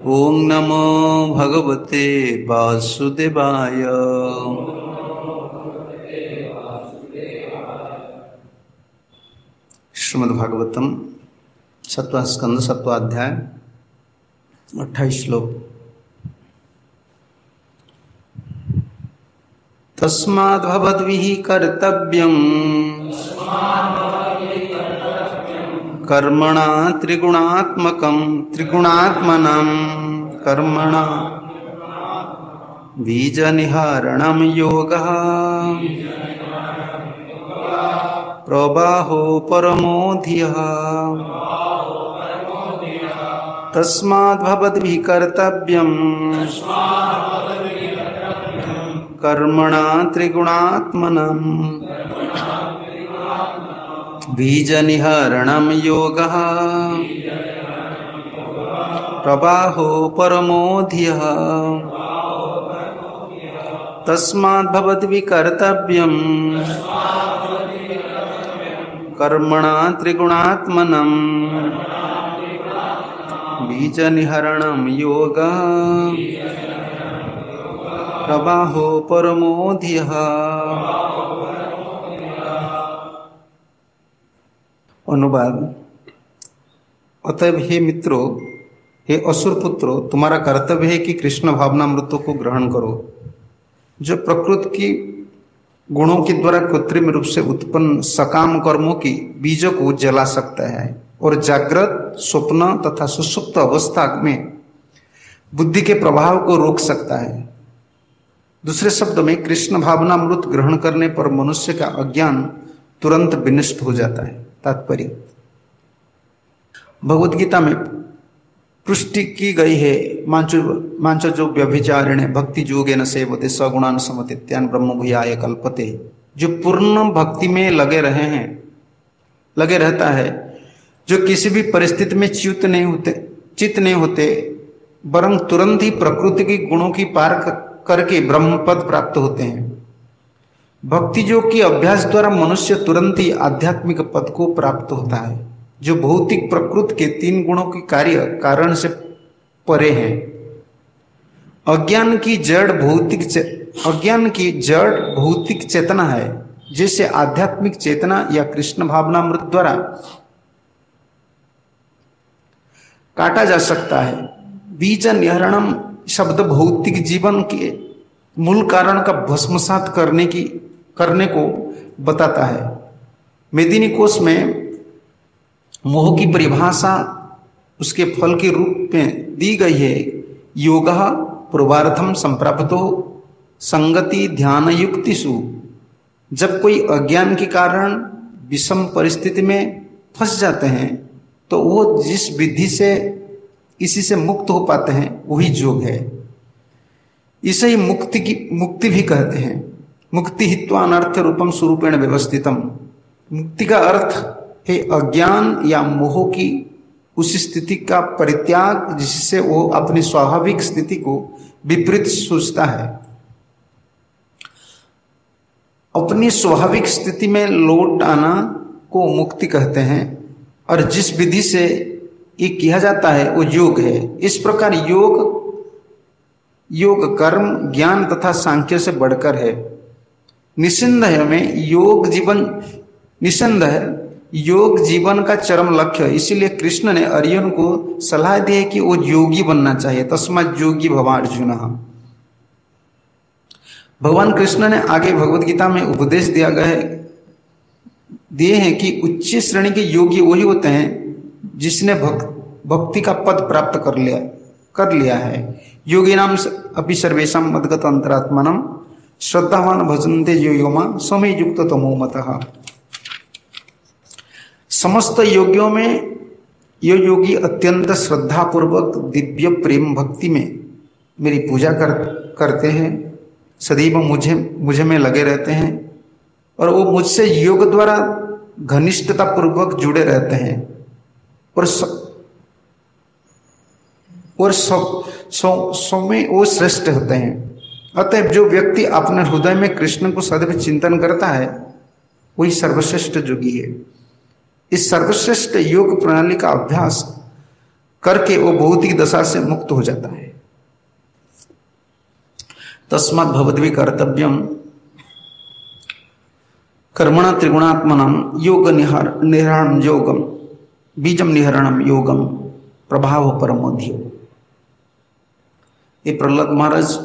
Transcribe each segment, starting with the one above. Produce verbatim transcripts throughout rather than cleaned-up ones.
ओम नमो भगवते वासुदेवाय। श्रीमद्भागवतम सत्वा स्कंद सत्वाध्याय अट्ठाईस श्लोक। तस्माद् भवद्भिः कर्तव्यम् कर्मणा त्रिगुणात्मकं त्रिगुणात्मनं कर्मणा बीजनिहारणं योगः प्रबाहो परमो धियः। तस्माद् भवद्भिः कर्तव्यम् कर्मणा त्रिगुणात्मनं बीजनिहारणं योगः प्रबाहो परमो धियः। तस्माद् भवद्भिः कर्तव्यम् कर्मणा त्रिगुणात्मनं बीजनिहारणं योगः प्रबाहो परमो धियः। अनुवाद। अतएव हे मित्रों, हे असुर पुत्रों, तुम्हारा कर्तव्य है कि कृष्ण भावनामृतों को ग्रहण करो, जो प्रकृति की गुणों के द्वारा कृत्रिम रूप से उत्पन्न सकाम कर्मों की बीजों को जला सकता है और जागृत, स्वप्न तथा सुषुप्त अवस्था में बुद्धि के प्रभाव को रोक सकता है। दूसरे शब्द में, कृष्ण भावनामृत ग्रहण करने पर मनुष्य का अज्ञान तुरंत विनष्ट हो जाता है। तात्पर्य, भगवद गीता में पुष्टि की गई है, मांचो मांचो जो व्यभिचारिणे भक्ति योगेन सेवते सगुणान समतीत्यान ब्रह्म भूयाय कल्पते। जो पूर्ण भक्ति में लगे रहे हैं, लगे रहता है, जो किसी भी परिस्थिति में च्युत नहीं होते चित नहीं होते, वरं तुरंत ही प्रकृति की गुणों की पार करके ब्रह्म पद प्राप्त होते हैं। भक्ति योग की अभ्यास द्वारा मनुष्य तुरंत ही आध्यात्मिक पद को प्राप्त होता है, जो भौतिक प्रकृति के तीन गुणों के कार्य कारण से परे हैं। अज्ञान की जड़ भौतिक अज्ञान की जड़ भौतिक चेतना है, जिसे आध्यात्मिक चेतना या कृष्ण भावनामृत द्वारा काटा जा सकता है। बीज निहरणम शब्द भौतिक जीवन के मूल कारण का भस्मसात करने की करने को बताता है। मेदिनी कोश में मोह की परिभाषा उसके फल के रूप में दी गई है। योगः पूर्वार्थम संप्राप्तो संगति ध्यान युक्तिषु। जब कोई अज्ञान के कारण विषम परिस्थिति में फंस जाते हैं, तो वो जिस विधि से इसी से मुक्त हो पाते हैं, वही योग है। इसे ही मुक्ति की मुक्ति भी कहते हैं। मुक्ति हित्वा अनर्थ रूपम स्वरूपेण व्यवस्थितम। मुक्ति का अर्थ है अज्ञान या मोह की उस स्थिति का परित्याग जिससे वो अपनी स्वाभाविक स्थिति को विपरीत सोचता है। अपनी स्वाभाविक स्थिति में लौट आना को मुक्ति कहते हैं, और जिस विधि से ये किया जाता है वो योग है। इस प्रकार योग योग कर्म ज्ञान तथा सांख्य से बढ़कर है। निसंदेह में योग जीवन निसंदेह योग जीवन का चरम लक्ष्य है। इसीलिए कृष्ण ने अर्जुन को सलाह दी है कि वो योगी बनना चाहिए। तस्मात् योगी भव अर्जुन। भगवान कृष्ण ने आगे भगवद गीता में उपदेश दिया गया है दिए हैं कि उच्च श्रेणी के योगी वही होते हैं जिसने भक्त भक्ति का पद प्राप्त कर लिया कर लिया है। योगिनाम अपि सर्वेषां मद्गत अंतरात्मानं श्रद्धावान भजन्ते यो योमा समय युक्त तमो मतः। समस्त योगियों में यो योगी अत्यंत श्रद्धापूर्वक दिव्य प्रेम भक्ति में मेरी पूजा कर करते हैं, सदैव मुझे मुझे में लगे रहते हैं, और वो मुझसे योग द्वारा घनिष्ठता पूर्वक जुड़े रहते हैं, और स, और सब सौ सौ में वो श्रेष्ठ होते हैं। अतएव जो व्यक्ति अपने हृदय में कृष्ण को सदैव चिंतन करता है, वही सर्वश्रेष्ठ योगी है। इस सर्वश्रेष्ठ योग प्रणाली का अभ्यास करके वो भौतिक दशा से मुक्त हो जाता है। तस्मात् भवद्भिः कर्तव्यम कर्मणा त्रिगुणात्मनम योग निहरणम योगम बीजम निहरणम योगम प्रभाव परमोध्यो। ये प्रहलाद महाराज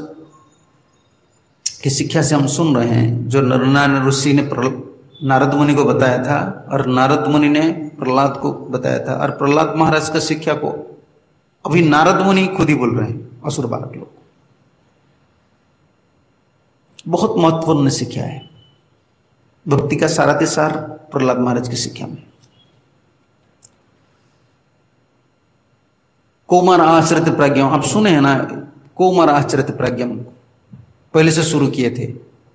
की शिक्षा से हम सुन रहे हैं, जो नरनारायण ऋषि ने नारद मुनि को बताया था और नारद मुनि ने प्रहलाद को बताया था, और प्रहलाद महाराज का शिक्षा को अभी नारद मुनि खुद ही बोल रहे हैं असुर बालक लोग। बहुत महत्वपूर्ण शिक्षा है, भक्ति का सारा सार प्रहलाद महाराज की शिक्षा में। कोमर आचरित प्रज्ञम, आप सुने हैं ना, कोमर आचरित प्रज्ञम पहले से शुरू किए थे।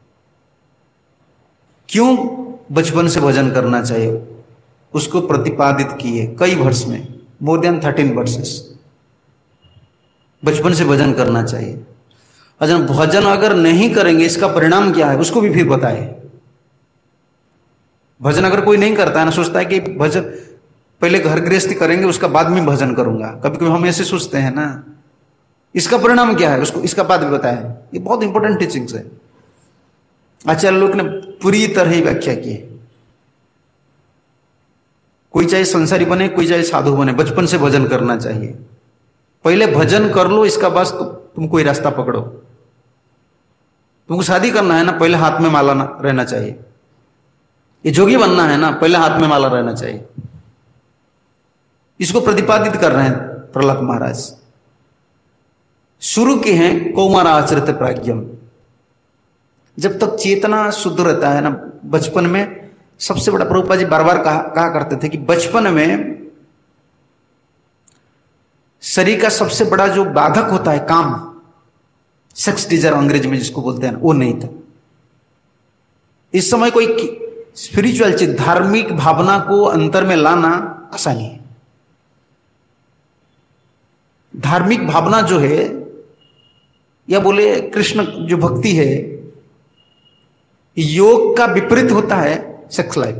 क्यों बचपन से भजन करना चाहिए उसको प्रतिपादित किए कई वर्ष में, मोर देन थर्टीन वर्सेस। बचपन से भजन करना चाहिए। अगर भजन अगर नहीं करेंगे इसका परिणाम क्या है उसको भी फिर बताए। भजन अगर कोई नहीं करता है ना, सोचता है कि भजन पहले घर गृहस्थी करेंगे उसका बाद में भजन करूंगा, कभी कभी हम ऐसे सोचते हैं ना, इसका परिणाम क्या है उसको इसका बाद भी बताया। ये बहुत इंपॉर्टेंट टीचिंग्स है, आचार्य लोग ने पूरी तरह ही व्याख्या की है। कोई चाहे संसारी बने कोई चाहे साधु बने, बचपन से भजन करना चाहिए। पहले भजन कर लो, इसका बाद तो तुम कोई रास्ता पकड़ो। तुमको शादी करना है ना, पहले हाथ में माला रहना चाहिए। ये जोगी बनना है ना, पहले हाथ में माला रहना चाहिए। इसको प्रतिपादित कर रहे हैं प्रहलाद महाराज। शुरू के हैं कौमार आचरित प्राज्ञम। जब तक चेतना शुद्ध रहता है ना, बचपन में सबसे बड़ा, प्रभुपाद जी बार बार कहा, कहा करते थे कि बचपन में शरीर का सबसे बड़ा जो बाधक होता है काम, सेक्स डिजायर अंग्रेजी में जिसको बोलते हैं, वो नहीं था। इस समय कोई स्पिरिचुअल चीज, धार्मिक भावना को अंतर में लाना आसानी है। धार्मिक भावना जो है, या बोले कृष्ण जो भक्ति है, योग का विपरीत होता है सेक्स लाइफ।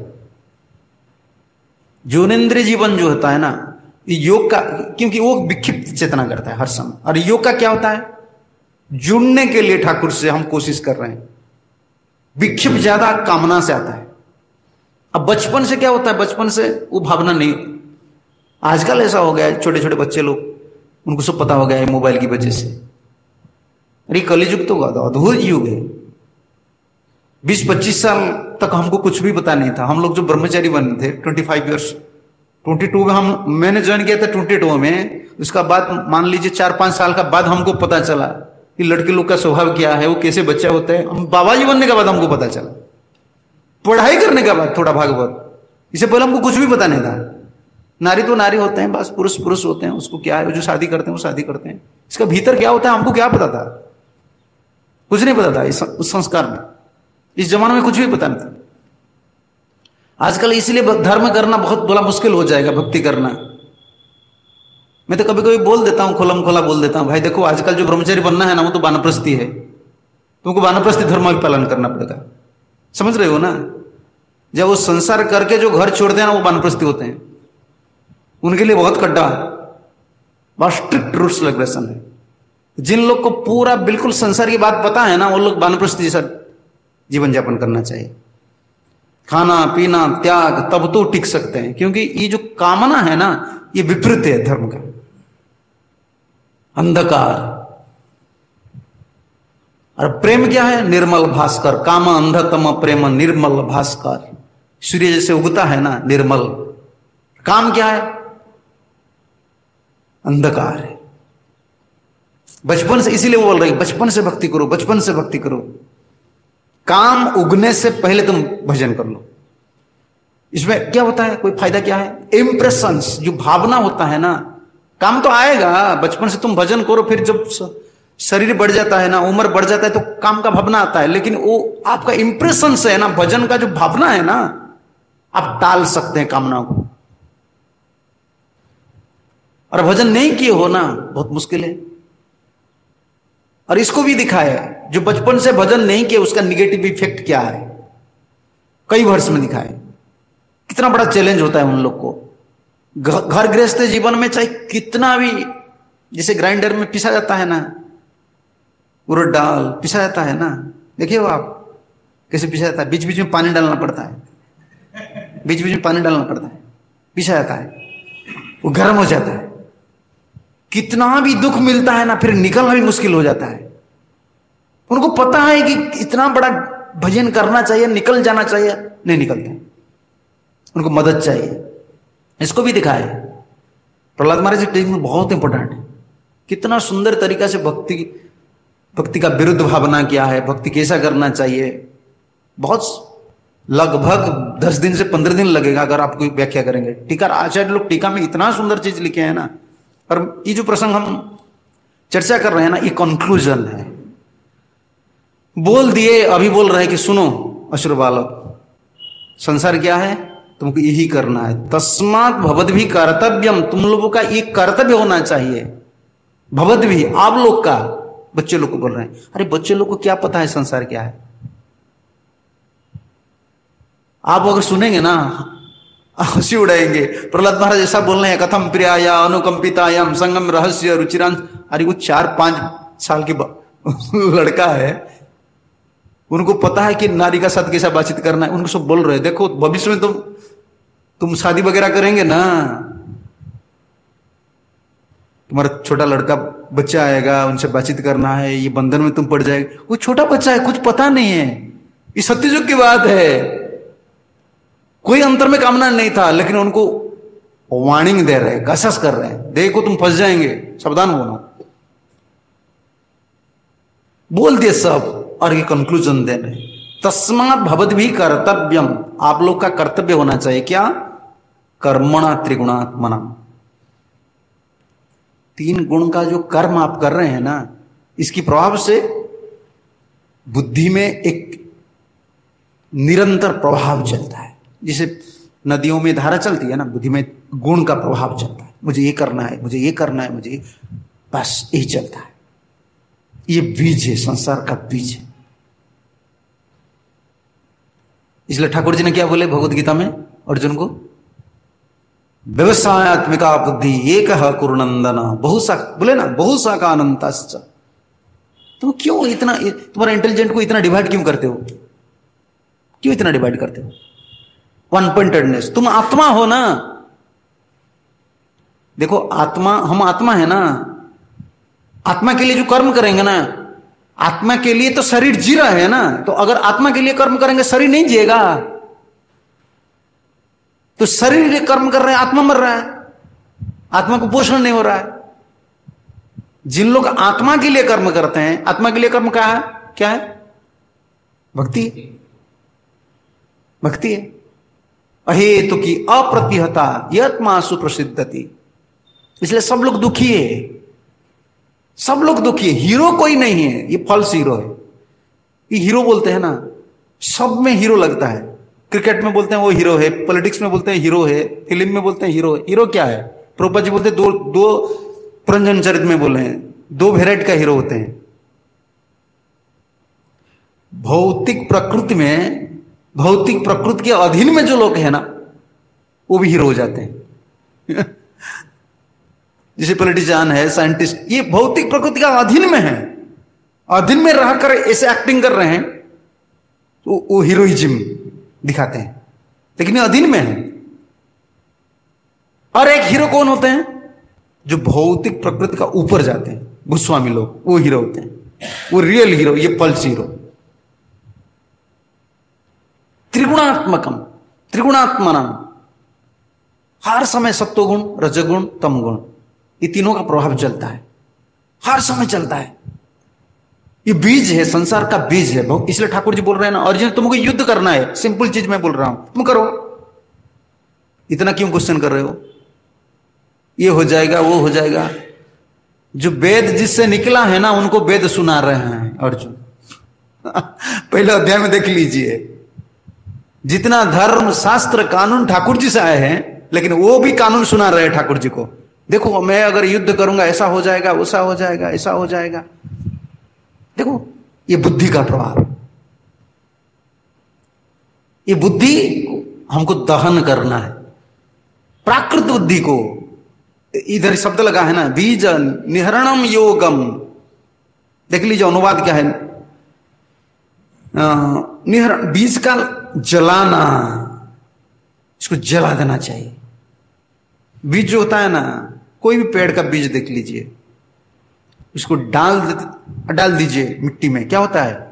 जोनेन्द्रिय जीवन जो होता है ना, योग का, क्योंकि वो विक्षिप्त चेतना करता है हर समय। और योग का क्या होता है, जुड़ने के लिए ठाकुर से हम कोशिश कर रहे हैं। विक्षिप्त ज्यादा कामना से आता है। अब बचपन से क्या होता है, बचपन से वो भावना नहीं। आजकल ऐसा हो गया है, छोटे छोटे बच्चे लोग, उनको सब पता हो गया है मोबाइल की वजह से। अरे कलियुग तो अद्भुत युग है। बीस पच्चीस साल तक हमको कुछ भी पता नहीं था। हम लोग जो ब्रह्मचारी बने थे twenty five years, twenty two में हम, मैंने ज्वाइन किया था ट्वेंटी टू में। उसका बाद मान लीजिए चार पांच साल का बाद हमको पता चला कि लड़के लोग का स्वभाव क्या है, वो कैसे बच्चा होता है। हम बाबा जी बनने के बाद हमको पता चला, पढ़ाई करने के बाद थोड़ा भागवत। इससे पहले हमको कुछ भी पता नहीं था। नारी तो नारी होते हैं बस, पुरुष पुरुष होते हैं, उसको क्या है, जो शादी करते हैं वो शादी करते हैं। इसका भीतर क्या होता है हमको क्या पता था, कुछ नहीं पता था। इस संस्कार में, इस जमाने में कुछ भी पता नहीं था। आजकल इसलिए धर्म करना बहुत बड़ा मुश्किल हो जाएगा, भक्ति करना। मैं तो कभी कभी बोल देता हूं, खोलम खोला बोल देता हूं, भाई देखो आजकल जो ब्रह्मचारी बनना है ना, वो तो वानप्रस्थी है। तुमको वानप्रस्थी धर्म भी पालन करना पड़ेगा, समझ रहे हो ना। जब वो संसार करके जो घर छोड़ते हैं ना, वो वानप्रस्थी होते हैं। उनके लिए बहुत कड्डा, बहुत स्ट्रिक्ट रूल्स रेगुलेशन है। जिन लोग को पूरा बिल्कुल संसार की बात पता है ना, वो लोग वानप्रस्थी जैसा जीवन यापन करना चाहिए। खाना पीना त्याग, तब तो टिक सकते हैं। क्योंकि ये जो कामना है ना, ये विपरीत है धर्म का। अंधकार और प्रेम क्या है, निर्मल भास्कर। काम अंधतम प्रेम निर्मल भास्कर। सूर्य जैसे उगता है ना, निर्मल। काम क्या है, अंधकार है। बचपन से, इसीलिए वो बोल रही बचपन से भक्ति करो, बचपन से भक्ति करो। काम उगने से पहले तुम भजन कर लो। इसमें क्या होता है, कोई फायदा क्या है, इंप्रेशंस, जो भावना होता है ना। काम तो आएगा, बचपन से तुम भजन करो, फिर जब शरीर बढ़ जाता है ना, उम्र बढ़ जाता है, तो काम का भावना आता है। लेकिन वो आपका इंप्रेशन से है ना, भजन का जो भावना है ना, आप टाल सकते हैं कामनाओं को। और भजन नहीं किए हो ना, बहुत मुश्किल है। और इसको भी दिखाया, जो बचपन से भजन नहीं किया उसका निगेटिव इफेक्ट क्या है, कई वर्ष में दिखाए। कितना बड़ा चैलेंज होता है उन लोग को। घर गृहस्थ जीवन में चाहे कितना भी, जैसे ग्राइंडर में पिसा जाता है ना, उड़द दाल पिसा जाता है ना, देखिए वो आप कैसे पिसा जाता है, बीच बीच में पानी डालना पड़ता है, बीच बीच में पानी डालना पड़ता है, पिसा जाता है, वो गर्म हो जाता है। कितना भी दुख मिलता है ना, फिर निकलना भी मुश्किल हो जाता है। उनको पता है कि इतना बड़ा भजन करना चाहिए, निकल जाना चाहिए, नहीं निकलते, उनको मदद चाहिए। इसको भी दिखाया प्रहलाद महाराज की टेक्निक बहुत इंपॉर्टेंट है। कितना सुंदर तरीका से भक्ति भक्ति का विरुद्ध भावना क्या है, भक्ति कैसा करना चाहिए। बहुत लगभग दस दिन से पंद्रह दिन लगेगा अगर आप कोई व्याख्या करेंगे। टीका आचार्य लोग टीका में इतना सुंदर चीज लिखे हैं ना। और ये जो प्रसंग हम चर्चा कर रहे हैं ना, ये कंक्लूजन है। बोल दिए, अभी बोल रहे हैं कि सुनो असुर बालक, संसार क्या है, तुमको यही करना है। तस्मात् भवद भी कर्तव्यम, तुम लोगों का एक कर्तव्य होना चाहिए। भवद भी, आप लोग का, बच्चे लोग को बोल रहे हैं। अरे बच्चे लोग को क्या पता है संसार क्या है? आप अगर सुनेंगे ना हंसी उड़ाएंगे। प्रहलाद महाराज ऐसा बोल रहे हैं, कथम प्रियाया अनुकंपितायाम संगम रहस्य रुचिरांश। अरे वो चार पांच साल के लड़का है, उनको पता है कि नारी का साथ कैसा बातचीत करना है। उनको सब बोल रहे हैं, देखो भविष्य में तुम तुम शादी वगैरह करेंगे ना, तुम्हारा छोटा लड़का बच्चा आएगा, उनसे बातचीत करना है, ये बंधन में तुम पड़ जाएगा। वो छोटा बच्चा है, कुछ पता नहीं है, ये सत्ययुग की बात है। कोई अंतर में कामना नहीं था, लेकिन उनको वार्निंग दे रहे हैं, कसस कर रहे हैं, देखो तुम फंस जाएंगे, सावधान होना। बोल दिए सब, और ये कंक्लूजन दे रहे, तस्मात् भवद भी कर्तव्यम, आप लोग का कर्तव्य होना चाहिए क्या? कर्मणा त्रिगुणात्मना, तीन गुण का जो कर्म आप कर रहे हैं ना, इसकी प्रभाव से बुद्धि में एक निरंतर प्रभाव चलता है। जैसे नदियों में धारा चलती है ना, बुद्धि में गुण का प्रभाव चलता है। मुझे ये करना है, मुझे ये करना है, मुझे बस यही चलता है। ये बीज है, संसार का बीज है। इसलिए ठाकुर जी ने क्या बोले भगवद गीता में अर्जुन को? व्यवसायत्मिका बुद्धि एक कुरुनंदना बहुसा, बोले ना बहुसा अनंतश्च। तुम क्यों इतना, तुम्हारा इंटेलिजेंट को इतना डिवाइड क्यों करते हो? क्यों इतना डिवाइड करते हो? One pointedness. तुम आत्मा हो ना। देखो आत्मा, हम आत्मा है ना। आत्मा के लिए जो कर्म करेंगे ना, आत्मा के लिए तो शरीर जी रहा है ना, तो अगर आत्मा के लिए कर्म करेंगे शरीर नहीं जिएगा। तो शरीर के कर्म कर रहे हैं, आत्मा मर रहा है, आत्मा को पोषण नहीं हो रहा है। जिन लोग आत्मा के लिए कर्म करते हैं, आत्मा के लिए कर्म क्या है? क्या है? भक्ति, भक्ति है। अहेतु की अप्रतिहता यत्मा सुप्रसिद्धति। इसलिए सब लोग दुखी है, सब लोग दुखी है। हीरो कोई नहीं है, ये फॉल्स हीरो है। ये हीरो बोलते हैं ना, सब में हीरो लगता है। क्रिकेट में बोलते हैं वो हीरो है, पॉलिटिक्स में बोलते हैं हीरो है, फिल्म में बोलते हैं हीरो है। हीरो क्या है? प्रभुपाद जी बोलते हैं दो दो पुरंजन चरित में बोले हैं, दो वेराइटी का हीरो होते हैं। भौतिक प्रकृति में, भौतिक प्रकृति के अधीन में जो लोग हैं ना, वो भी हीरो हो जाते हैं। जैसे पॉलिटिशियन है, साइंटिस्ट, ये भौतिक प्रकृति का अधीन में है, अधीन में रहकर ऐसे एक्टिंग कर रहे हैं, तो वो हीरोइज्म दिखाते हैं, लेकिन ये अधीन में है। और एक हीरो कौन होते हैं? जो भौतिक प्रकृति का ऊपर जाते हैं, गोस्वामी लोग, वो हीरो होते हैं, वो रियल हीरो, ये पल्स हीरो। त्रिगुणात्मकम, त्रिगुणात्मनम, हर समय सत्वगुण, रजगुण, तमगुण, ये तीनों का प्रभाव चलता है, हर समय चलता है। ये बीज है, संसार का बीज है। इसलिए ठाकुर जी बोल रहे हैं ना, अर्जुन तुमको युद्ध करना है। सिंपल चीज मैं बोल रहा हूं, तुम करो। इतना क्यों क्वेश्चन कर रहे हो? ये हो जाएगा, वो हो जाएगा। जो वेद जिससे निकला है ना, उनको वेद सुना रहे हैं अर्जुन। पहले अध्याय में देख लीजिए, जितना धर्म शास्त्र कानून ठाकुर जी से आए हैं, लेकिन वो भी कानून सुना रहे हैं ठाकुर जी को। देखो मैं अगर युद्ध करूंगा ऐसा हो जाएगा, वैसा हो जाएगा, ऐसा हो जाएगा। देखो ये बुद्धि का प्रभाव, ये बुद्धि हमको दहन करना है। प्राकृत बुद्धि को, इधर शब्द लगा है ना, बीज निहरणम योगम, देख लीजिए अनुवाद क्या है। निहरण बीज का जलाना, इसको जला देना चाहिए। बीज जो होता है ना, कोई भी पेड़ का बीज देख लीजिए, इसको डाल डाल दीजिए मिट्टी में, क्या होता है?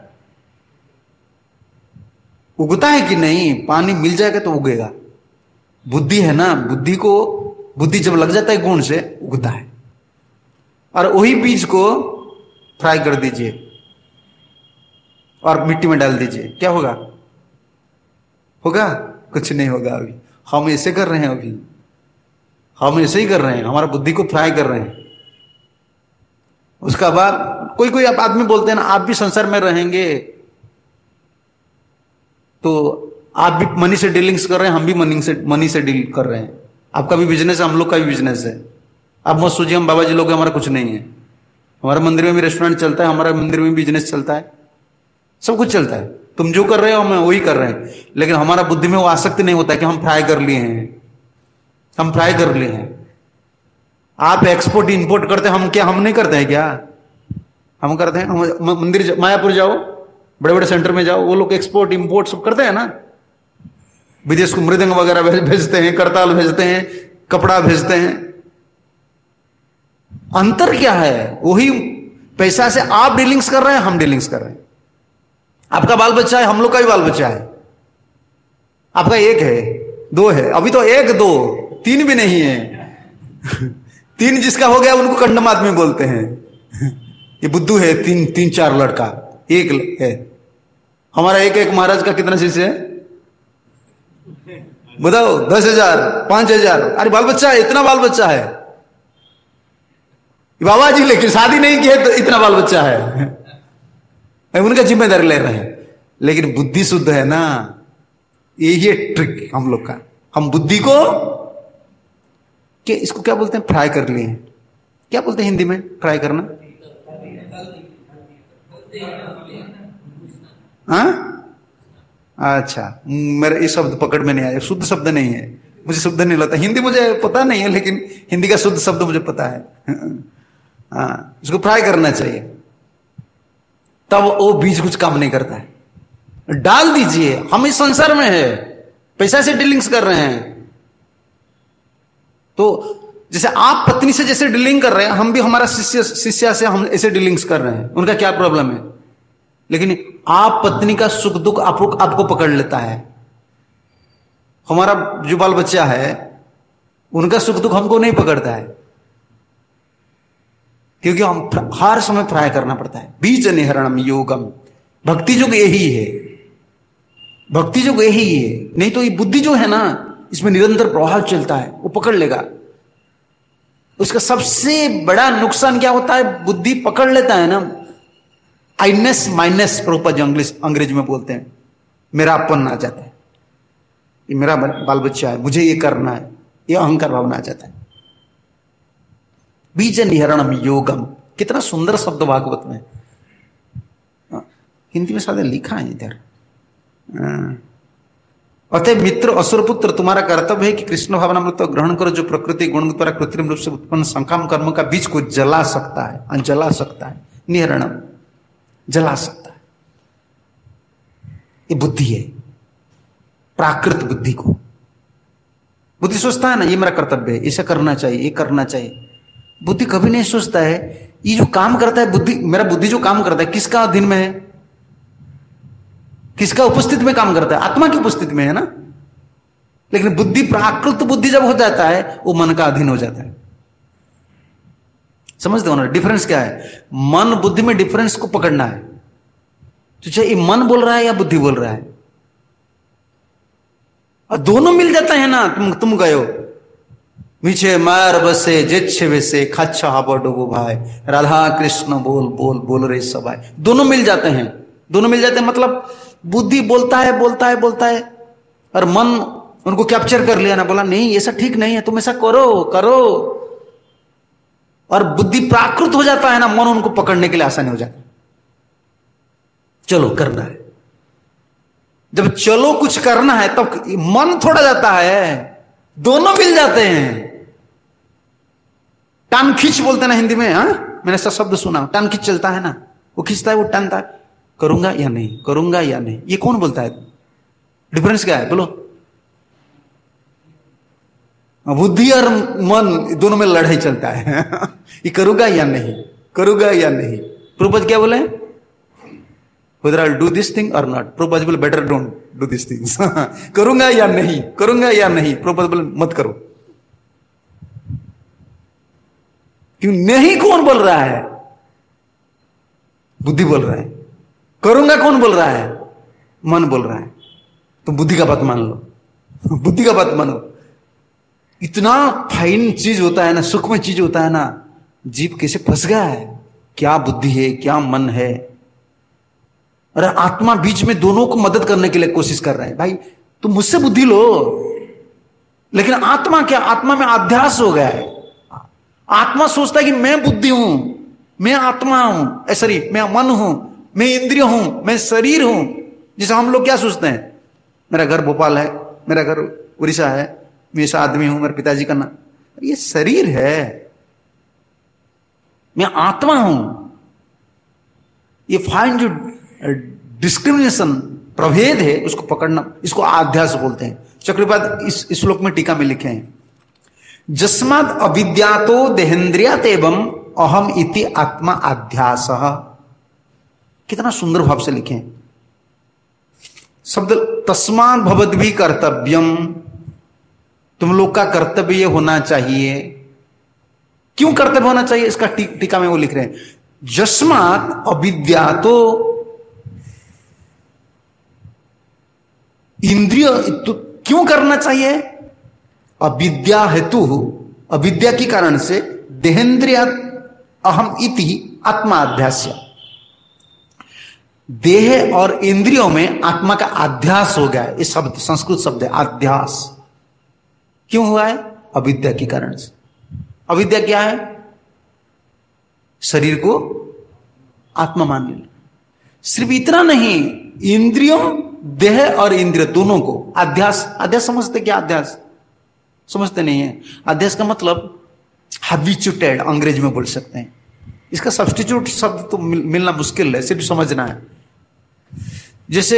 उगता है कि नहीं? पानी मिल जाएगा तो उगेगा। बुद्धि है ना, बुद्धि को, बुद्धि जब लग जाता है गुण से उगता है। और वही बीज को फ्राई कर दीजिए और मिट्टी में डाल दीजिए, क्या होगा? होगा? कुछ नहीं होगा। अभी हम ऐसे कर रहे हैं, अभी हम ऐसे ही कर रहे हैं, हमारा बुद्धि को फ्राई कर रहे हैं। उसका बाद कोई कोई आप आदमी बोलते हैं ना, आप भी संसार में रहेंगे तो आप भी मनी से डीलिंग्स कर रहे हैं, हम भी मनी से मनी से डील कर रहे हैं। आपका भी बिजनेस है, हम लोग का भी बिजनेस है। आप मत सोचिए हम बाबा जी लोग, हमारा कुछ नहीं है। हमारा मंदिर में भी रेस्टोरेंट चलता है, हमारा मंदिर में भी बिजनेस चलता है, सब कुछ चलता है। तुम जो कर रहे हो हम वही कर रहे हैं, लेकिन हमारा बुद्धि में वो आसक्ति नहीं होता कि हम फ्राई कर लिए हैं, हम फ्राई कर लिए हैं। आप एक्सपोर्ट इंपोर्ट करते हैं, हम क्या हम नहीं करते हैं क्या? हम करते हैं। हम मंदिर मायापुर जाओ, बड़े बड़े सेंटर में जाओ, वो लोग एक्सपोर्ट इंपोर्ट सब करते हैं ना। विदेश को मृदंग वगैरह भेजते हैं, करताल भेजते हैं, कपड़ा भेजते हैं। अंतर क्या है? वही पैसा से आप डीलिंग्स कर रहे हैं, हम डीलिंग्स कर रहे हैं। आपका बाल बच्चा है, हम लोग का भी बाल बच्चा है। आपका एक है, दो है, अभी तो एक दो तीन भी नहीं है। तीन जिसका हो गया उनको कंडम आदमी बोलते हैं। ये बुद्धू है, तीन तीन चार लड़का, एक है। हमारा एक एक महाराज का कितना शिष्य है बताओ? दस हजार पांच हजार अरे बाल बच्चा है, इतना बाल बच्चा है। बाबा जी लेकिन शादी नहीं की है तो इतना बाल बच्चा है, उनका जिम्मेदारी ले रहे हैं। लेकिन बुद्धि शुद्ध है ना, यही है ट्रिक हम लोग का। हम बुद्धि को कि इसको क्या बोलते हैं? फ्राई कर लिए हैं। क्या बोलते हैं हिंदी में फ्राई करना? हाँ, अच्छा, मेरा ये शब्द पकड़ में नहीं आया, शुद्ध शब्द नहीं है, मुझे शुद्ध नहीं लगता। हिंदी मुझे पता नहीं है, लेकिन हिंदी का शुद्ध शब्द मुझे पता है। हाँ, इसको फ्राई करना चाहिए, तब वो बीज कुछ काम नहीं करता है। डाल दीजिए। हम इस संसार में है, पैसा से डीलिंग्स कर रहे हैं। तो जैसे आप पत्नी से जैसे डीलिंग कर रहे हैं, हम भी हमारा शिष्य शिष्या से हम ऐसे डीलिंग्स कर रहे हैं। उनका क्या प्रॉब्लम है? लेकिन आप पत्नी का सुख दुख आपको आपको पकड़ लेता है। हमारा जो बाल बच्चा है उनका सुख दुख हमको नहीं पकड़ता है, क्योंकि हम हर समय फ्राई करना पड़ता है। बीज निहरणम योगम, भक्ति योग यही है, भक्ति योग यही है। नहीं तो ये बुद्धि जो है ना, इसमें निरंतर प्रभाव चलता है, वो पकड़ लेगा। उसका सबसे बड़ा नुकसान क्या होता है? बुद्धि पकड़ लेता है ना, आइनेस माइनस प्रभुपाद इंग्लिश अंग्रेजी में बोलते हैं, मेरा अपन आ जाता है, ये मेरा बाल बच्चा है, मुझे ये करना है, ये अहंकार भावना आ जाता है। बीज निहरणम योगम, कितना सुंदर शब्द भागवत में, हिंदी में सादे लिखा है इधर। अतः मित्र असुरपुत्र, तुम्हारा कर्तव्य है कि कृष्ण भावनामृत तो ग्रहण करो, जो प्रकृति गुण द्वारा कृत्रिम रूप से उत्पन्न संकाम कर्म का बीज को जला सकता है, जला सकता है। निहरणम, जला सकता है। ये बुद्धि है, प्राकृत बुद्धि को। बुद्धि सोचता है ना, ये मेरा कर्तव्य है, इसे करना चाहिए, ये करना चाहिए। बुद्धि कभी नहीं सोचता है ये जो काम करता है बुद्धि, मेरा बुद्धि जो काम करता है किसका अधीन में है? किसका उपस्थिति में काम करता है? आत्मा की उपस्थिति में है ना। लेकिन बुद्धि, प्राकृत बुद्धि जब हो जाता है वो मन का अधीन हो जाता है। समझते हो ना डिफरेंस क्या है? मन बुद्धि में डिफरेंस को पकड़ना है। तो चाहे ये मन बोल रहा है या बुद्धि बोल रहा है, और दोनों मिल जाता है ना। तुम तुम गए हो मीछे मार बसे जेच्छे वैसे खाच्छा हाबो डोबो भाई, राधा कृष्ण बोल बोल बोल रे सबाई, दोनों मिल जाते हैं। दोनों मिल जाते हैं मतलब बुद्धि बोलता है बोलता है बोलता है, और मन उनको कैप्चर कर लिया ना, बोला नहीं ऐसा ठीक नहीं है, तुम ऐसा करो करो, और बुद्धि प्राकृत हो जाता है ना, मन उनको पकड़ने के लिए आसानी हो जाता है। चलो करना है, जब चलो कुछ करना है तब मन थोड़ा जाता है, दोनों मिल जाते हैं। टान खींच बोलते ना हिंदी में, हाँ मैंने ऐसा शब्द सुना, टान खींच चलता है ना, वो खींचता है, वो टानता है, करूंगा या नहीं, करूंगा या नहीं, ये कौन बोलता है? डिफरेंस क्या है बोलो? बुद्धि और मन दोनों में लड़ाई चलता है। ये करूंगा या नहीं, करूंगा या नहीं। प्रभुपाद क्या बोले? whether I'll do this thing or not. Prabhupada बोले better don't do these things. करूंगा या नहीं, करूंगा या नहीं। प्रभुपाद बोले मत करो। क्यों? नहीं कौन बोल रहा है? बुद्धि बोल रहा है। करूंगा कौन बोल रहा है? मन बोल रहा है। तो बुद्धि का बात मान लो, बुद्धि का बात मानो। इतना फाइन चीज होता है ना, सूक्ष्म चीज होता है ना, जीव कैसे फंस गया है। क्या बुद्धि है, क्या मन है। अरे आत्मा बीच में दोनों को मदद करने के लिए कोशिश कर रहे हैं। भाई तुम मुझसे बुद्धि लो, लेकिन आत्मा क्या? आत्मा में अध्यास हो गया है। आत्मा सोचता है कि मैं बुद्धि हूं, मैं आत्मा हूं, सॉरी मैं मन हूं, मैं इंद्रिय हूं, मैं शरीर हूं। जैसे हम लोग क्या सोचते हैं, मेरा घर भोपाल है, मेरा घर उड़ीसा है, मैं ऐसा आदमी हूं, मेरे पिताजी का नाम, ये शरीर है, मैं आत्मा हूं। ये फाइन जो डिस्क्रिमिनेशन प्रभेद है उसको पकड़ना, इसको आध्यास बोलते हैं। चक्रपाद इस श्लोक में टीका में लिखे हैं, जस्माद अविद्यातो देहेन्द्रियात एवं अहम इति आत्मा अध्यास। कितना सुंदर भाव से लिखे हैं शब्द। तस्मात् भवद्भिः कर्तव्यम, तुम लोग का कर्तव्य ये होना चाहिए। क्यों कर्तव्य होना चाहिए? इसका टी, टीका में वो लिख रहे हैं, जस्मात् अविद्यातो इंद्रिय, तो क्यों करना चाहिए? अविद्या हेतु, अविद्या के कारण से देहेन्द्रिया अहम इति आत्मा अध्यास्य, देह और इंद्रियों में आत्मा का अध्यास हो गया है। ये शब्द संस्कृत शब्द है अध्यास। क्यों हुआ है? अविद्या के कारण से। अविद्या क्या है? शरीर को आत्मा मान लेना। सिर्फ इतना नहीं, इंद्रियों, देह और इंद्रिय दोनों को अध्यास। अध्यास समझते क्या? अध्यास समझते नहीं है। अध्यास का मतलब हैबिचुटेड, अंग्रेज में बोल सकते हैं। इसका सब्स्टिट्यूट शब्द तो मिल, मिलना मुश्किल है, सिर्फ समझना है। जैसे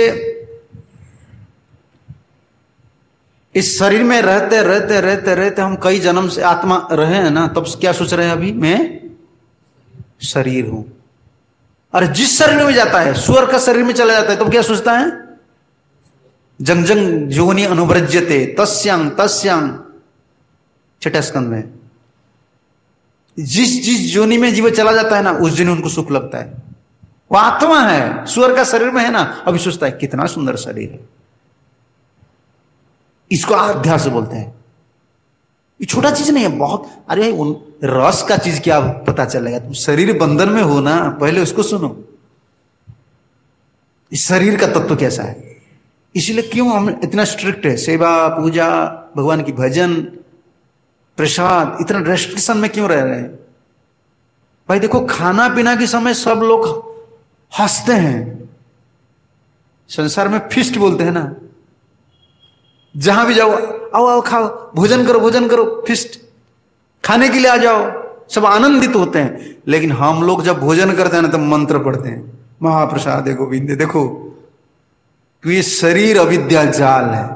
इस शरीर में रहते रहते रहते रहते हम कई जन्म से आत्मा रहे हैं ना, तब क्या सोच रहे हैं? अभी मैं शरीर हूं। और जिस शरीर में जाता है, स्वर का शरीर में चला जाता है, तब क्या सोचता है? जंग जंग योनि अनुव्रज्यते तस्यांग तस्यांग, छठे स्कंद में। जिस जिस जोनि में जीव चला जाता है ना, उस दिन उनको सुख लगता है। वो आत्मा है, स्वर का शरीर में है ना, अभी सोचता है कितना सुंदर शरीर है। इसको अध्यास बोलते हैं। ये छोटा चीज नहीं है, बहुत। अरे उन रस का चीज क्या पता चलेगा? तुम शरीर बंधन में हो ना, पहले उसको सुनो। इस शरीर का तत्व कैसा है? इसलिए क्यों हम इतना स्ट्रिक्ट है? सेवा, पूजा, भगवान की भजन, प्रसाद, इतना रेस्ट्रिक्शन में क्यों रह रहे हैं? भाई देखो, खाना पीना के समय सब लोग हंसते हैं। संसार में फिस्ट बोलते हैं ना, जहां भी जाओ, आओ आओ खाओ, भोजन करो भोजन करो, फिस्ट खाने के लिए आ जाओ, सब आनंदित होते हैं। लेकिन हम लोग जब भोजन करते हैं ना, तब मंत्र पढ़ते हैं, महाप्रसाद गोविंद। देखो, ये शरीर अविद्या जाल है।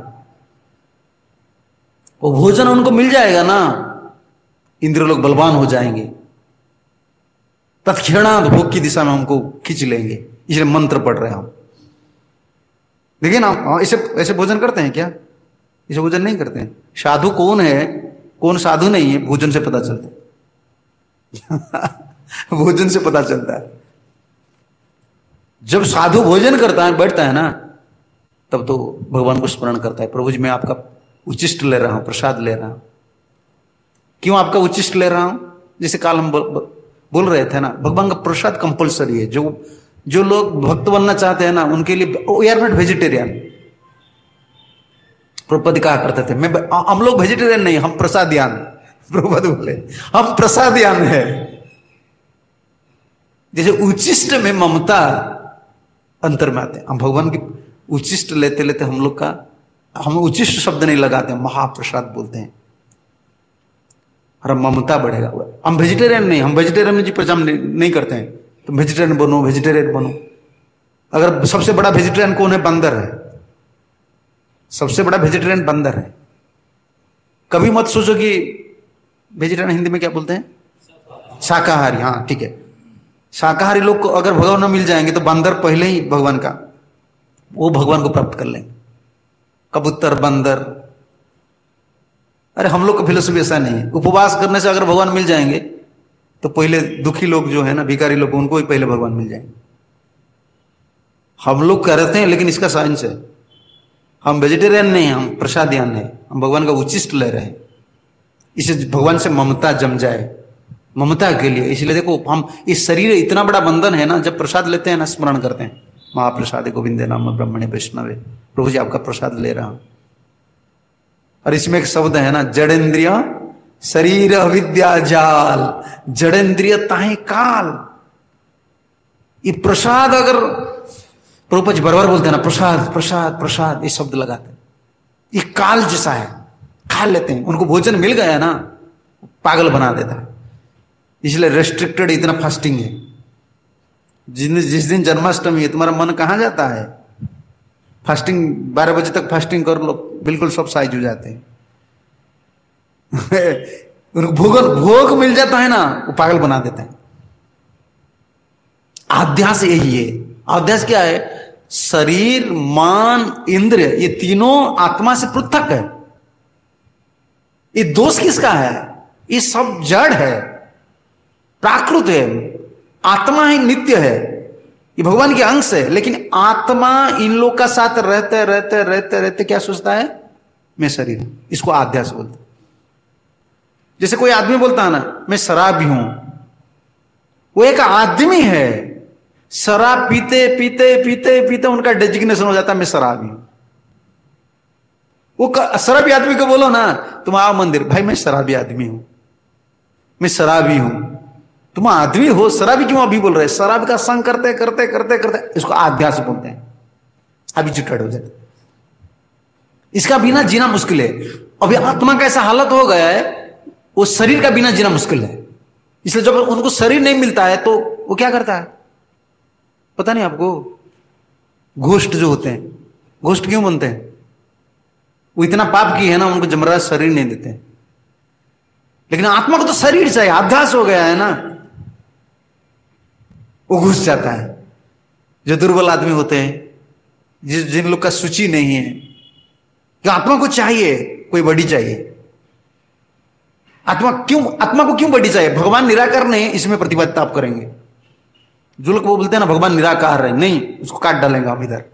वो भोजन उनको मिल जाएगा ना, इंद्र लोग बलवान हो जाएंगे, तत्क्षणात भोग की दिशा में हमको खींच लेंगे। इसलिए मंत्र पढ़ रहे हैं हम। देखिए ना, ऐसे ऐसे भोजन करते हैं क्या? इसे भोजन नहीं करते हैं। साधु कौन है, कौन साधु नहीं है, भोजन से पता चलता है। भोजन से पता चलता है। जब साधु भोजन करता है, बैठता है ना, तब तो भगवान को स्मरण करता है, प्रभु जी मैं आपका उच्चिष्ट ले रहा हूं, प्रसाद ले रहा हूं। क्यों आपका उच्चिष्ट ले रहा हूं? जैसे काल हम बोल रहे थे ना, भगवान का प्रसाद कंपलसरी है। जो जो लोग भक्त बनना चाहते हैं ना, उनके लिए we are not vegetarian. Prabhupada कहा करते थे, मैं हम लोग वेजिटेरियन नहीं, हम प्रसादयान। प्रभुपद बोले हम प्रसादयान है। जैसे उच्चिष्ट में ममता अंतर में आते हैं। हम भगवान की उच्चिष्ट लेते लेते हम लोग का हम उचिष्ट शब्द नहीं लगाते, महाप्रसाद बोलते हैं, और ममता बढ़ेगा। हम वेजिटेरियन नहीं, हम वेजिटेरियन में जी प्रचार नहीं करते हैं, तो वेजिटेरियन बनो, वेजिटेरियन बनो। अगर सबसे बड़ा वेजिटेरियन कौन है? बंदर है। सबसे बड़ा वेजिटेरियन बंदर है। कभी मत सोचो कि वेजिटेरियन हिंदी में क्या बोलते हैं? शाकाहारी। हाँ ठीक है, शाकाहारी लोग को अगर भगवान न मिल जाएंगे तो बंदर पहले ही भगवान का, वो भगवान को प्राप्त कर लेंगे। कबूतर, बंदर। अरे हम लोग का फिलोसफी ऐसा नहीं है। उपवास करने से अगर भगवान मिल जाएंगे तो पहले दुखी लोग जो है ना, भिखारी लोग, उनको ही पहले भगवान मिल जाएंगे। हम लोग करते हैं, लेकिन इसका साइंस है। हम वेजिटेरियन नहीं, हम प्रसादियान है, हम भगवान का उचिष्ट ले रहे हैं। इसे भगवान से ममता जम जाए, ममता के लिए। इसलिए देखो, हम इस शरीर इतना बड़ा बंधन है ना, जब प्रसाद लेते हैं ना, स्मरण करते हैं, महाप्रसाद गोविंदे नाम ब्रह्मणे वैष्णवे, प्रभु जी आपका प्रसाद ले रहा हूं। और इसमें एक शब्द है ना, जड़ेंद्रिय शरीर अविद्या जाल, जड़ेंद्रिय ताहे काल। ये प्रसाद, अगर प्रभुपाद जी बराबर बोलते हैं ना, प्रसाद प्रसाद प्रसाद, ये शब्द लगाते हैं। ये काल जैसा है, खा लेते हैं। उनको भोजन मिल गया ना, पागल बना देता है। इसलिए रेस्ट्रिक्टेड इतना फास्टिंग है। जिन जिस दिन जन्माष्टमी है, तुम्हारा मन कहां जाता है? फास्टिंग बारह बजे तक फास्टिंग कर लो, बिल्कुल सब साइज हो जाते हैं। उनको भोग भोग मिल जाता है ना, वो पागल बना देता है। अध्यास यही है। अध्यास क्या है? शरीर, मन, इंद्रिय, ये तीनों आत्मा से पृथक है। ये दोष किसका है? ये सब जड़ है, प्राकृत है। आत्मा ही नित्य है, ये भगवान के अंश है। लेकिन आत्मा इन लोग का साथ रहते रहते रहते रहते क्या सोचता है? मैं शरीर हूं। इसको आध्यास बोलते। जैसे कोई आदमी बोलता है ना, मैं शराबी हूं, वो एक आदमी है। शराब पीते पीते पीते पीते उनका डेजिग्नेशन हो जाता है, मैं शराबी हूं। वो शराबी आदमी को बोलो ना, तुम आओ मंदिर, भाई मैं शराबी आदमी हूं, मैं शराबी हूं। तुम आदमी हो, शराबी क्यों अभी बोल रहे? शराब का संग करते करते करते करते, इसको आध्यास बोलते हैं। अभी चिटड़ हो जाते। इसका बिना जीना मुश्किल है। अभी आत्मा का ऐसा हालत हो गया है, वो शरीर का बिना जीना मुश्किल है। इसलिए जब उनको शरीर नहीं मिलता है तो वो क्या करता है? पता नहीं आपको? घोष्ट जो होते हैं, घोष्ट क्यों बनते हैं? वो इतना पाप की है ना, उनको जमराज शरीर नहीं देते। लेकिन आत्मा को तो शरीर चाहिए, अभ्यास हो गया है ना, वो घुस जाता है। जो दुर्बल आदमी होते हैं, जिस जिन लोग का सूची नहीं है, कि आत्मा को चाहिए, कोई बड़ी चाहिए। आत्मा क्यों, आत्मा को क्यों बड़ी चाहिए? भगवान निराकार नहीं, इसमें प्रतिबद्धता आप करेंगे। जो लोग वो बोलते हैं ना भगवान निराकार है, नहीं, उसको काट डालेंगे हम इधर।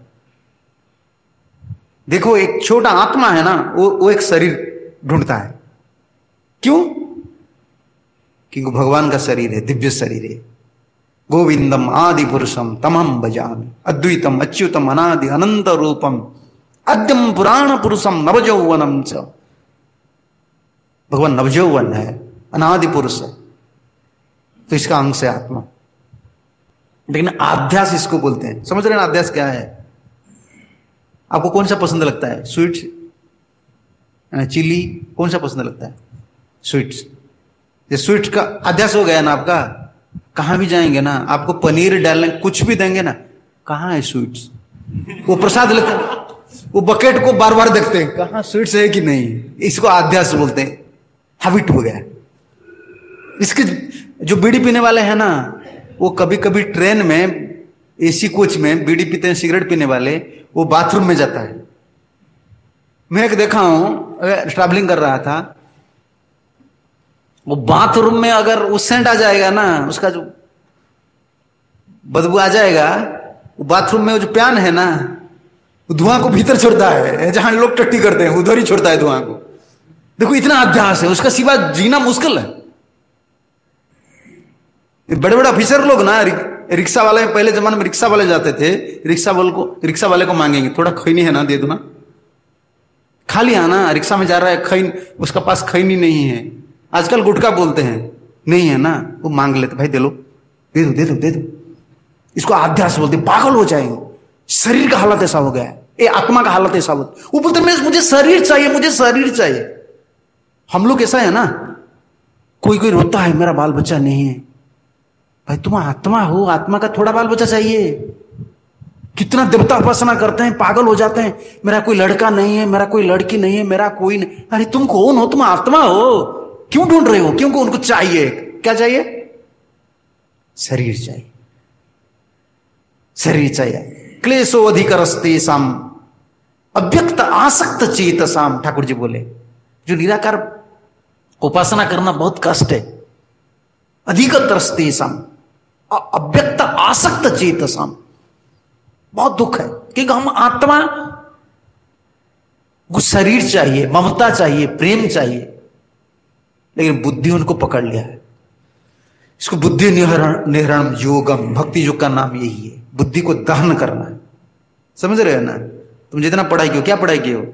देखो, एक छोटा आत्मा है ना, वो वो एक शरीर ढूंढता है। क्यों? क्योंकि भगवान का शरीर है, दिव्य शरीर है। गोविंदम आदि पुरुषम तमहम भजामि, अद्वैतम अच्युतम अनादि अनंत रूपम अद्यम पुराण पुरुषम नवजौवनम च। भगवान नवजौवन है, अनादि पुरुष है, तो इसका अंश है आत्मा। लेकिन अध्यास इसको बोलते हैं। समझ रहे हैं अध्यास क्या है? आपको कौन सा पसंद लगता है? स्वीट्स, चिली, कौन सा पसंद लगता है? स्वीट्स। ये स्वीट का अध्यास हो गया ना आपका, कहां भी जाएंगे ना, आपको पनीर डालने कुछ भी देंगे ना, कहां है स्वीट्स? वो प्रसाद लेते हैं, वो बकेट को बार बार देखते हैं, कहां स्वीट्स है कि नहीं। इसको अध्यास बोलते हैं, हैबिट हो गया। इसके जो बीड़ी पीने वाले हैं ना, वो कभी कभी ट्रेन में, एसी कोच में बीड़ी पीते हैं, सिगरेट पीने वाले, वो बाथरूम में जाता है। मैं एक देखा हूं, ट्रैवलिंग कर रहा था, वो बाथरूम में अगर वो सेंट आ जाएगा ना, उसका जो बदबू आ जाएगा, वो बाथरूम में वो जो प्यान है ना, वो धुआं को भीतर छोड़ता है। जहां लोग टट्टी करते हैं उधर ही छोड़ता है धुआं को। देखो इतना अभ्यास है, उसका सिवा जीना मुश्किल है। बड़े बड़े ऑफिसर लोग ना, रिक्शा वाले, पहले जमाने में रिक्शा वाले जाते थे, रिक्शा वाले को रिक्शा वाले को मांगेंगे, थोड़ा खैनी है ना, दे दो ना। खाली आना, रिक्शा में जा रहा है, खैन, उसका पास खैनी नहीं है। आजकल गुटखा बोलते हैं, नहीं है ना, वो मांग लेते, भाई दे लो, दे दो दे दो दे दो। इसको अध्यास बोलते, पागल हो जाएंगे। शरीर का हालत ऐसा हो गया है। ये आत्मा का हालत ऐसा होता। वो बोलते मैं मुझे शरीर चाहिए, मुझे शरीर चाहिए। हम लोग ऐसा है ना, कोई कोई रोता है मेरा बाल बच्चा नहीं है। भाई तुम आत्मा हो, आत्मा का थोड़ा बाल बच्चा चाहिए। कितना देवता उपासना करते हैं, पागल हो जाते हैं, मेरा कोई लड़का नहीं है, मेरा कोई लड़की नहीं है, मेरा कोई नहीं। अरे तुम कौन हो? तुम आत्मा हो, क्यों ढूंढ रहे हो? क्यों को उनको चाहिए? क्या चाहिए? शरीर चाहिए, शरीर चाहिए। क्लेशो अधिकरस्ते साम अव्यक्त आसक्त चेतसाम, ठाकुर जी बोले जो निराकार उपासना करना बहुत कष्ट है। अधिकतरस्ते साम अव्यक्त आसक्त चेतसाम, बहुत दुख है क्योंकि हम आत्मा को शरीर चाहिए, ममता चाहिए, प्रेम चाहिए, लेकिन बुद्धि उनको पकड़ लिया है। इसको बुद्धि निहरण निहरण योगम, भक्ति योग का नाम यही है, बुद्धि को दहन करना है। समझ रहे हो ना? तुम जितना पढ़ाई किए हो, क्या पढ़ाई किए हो,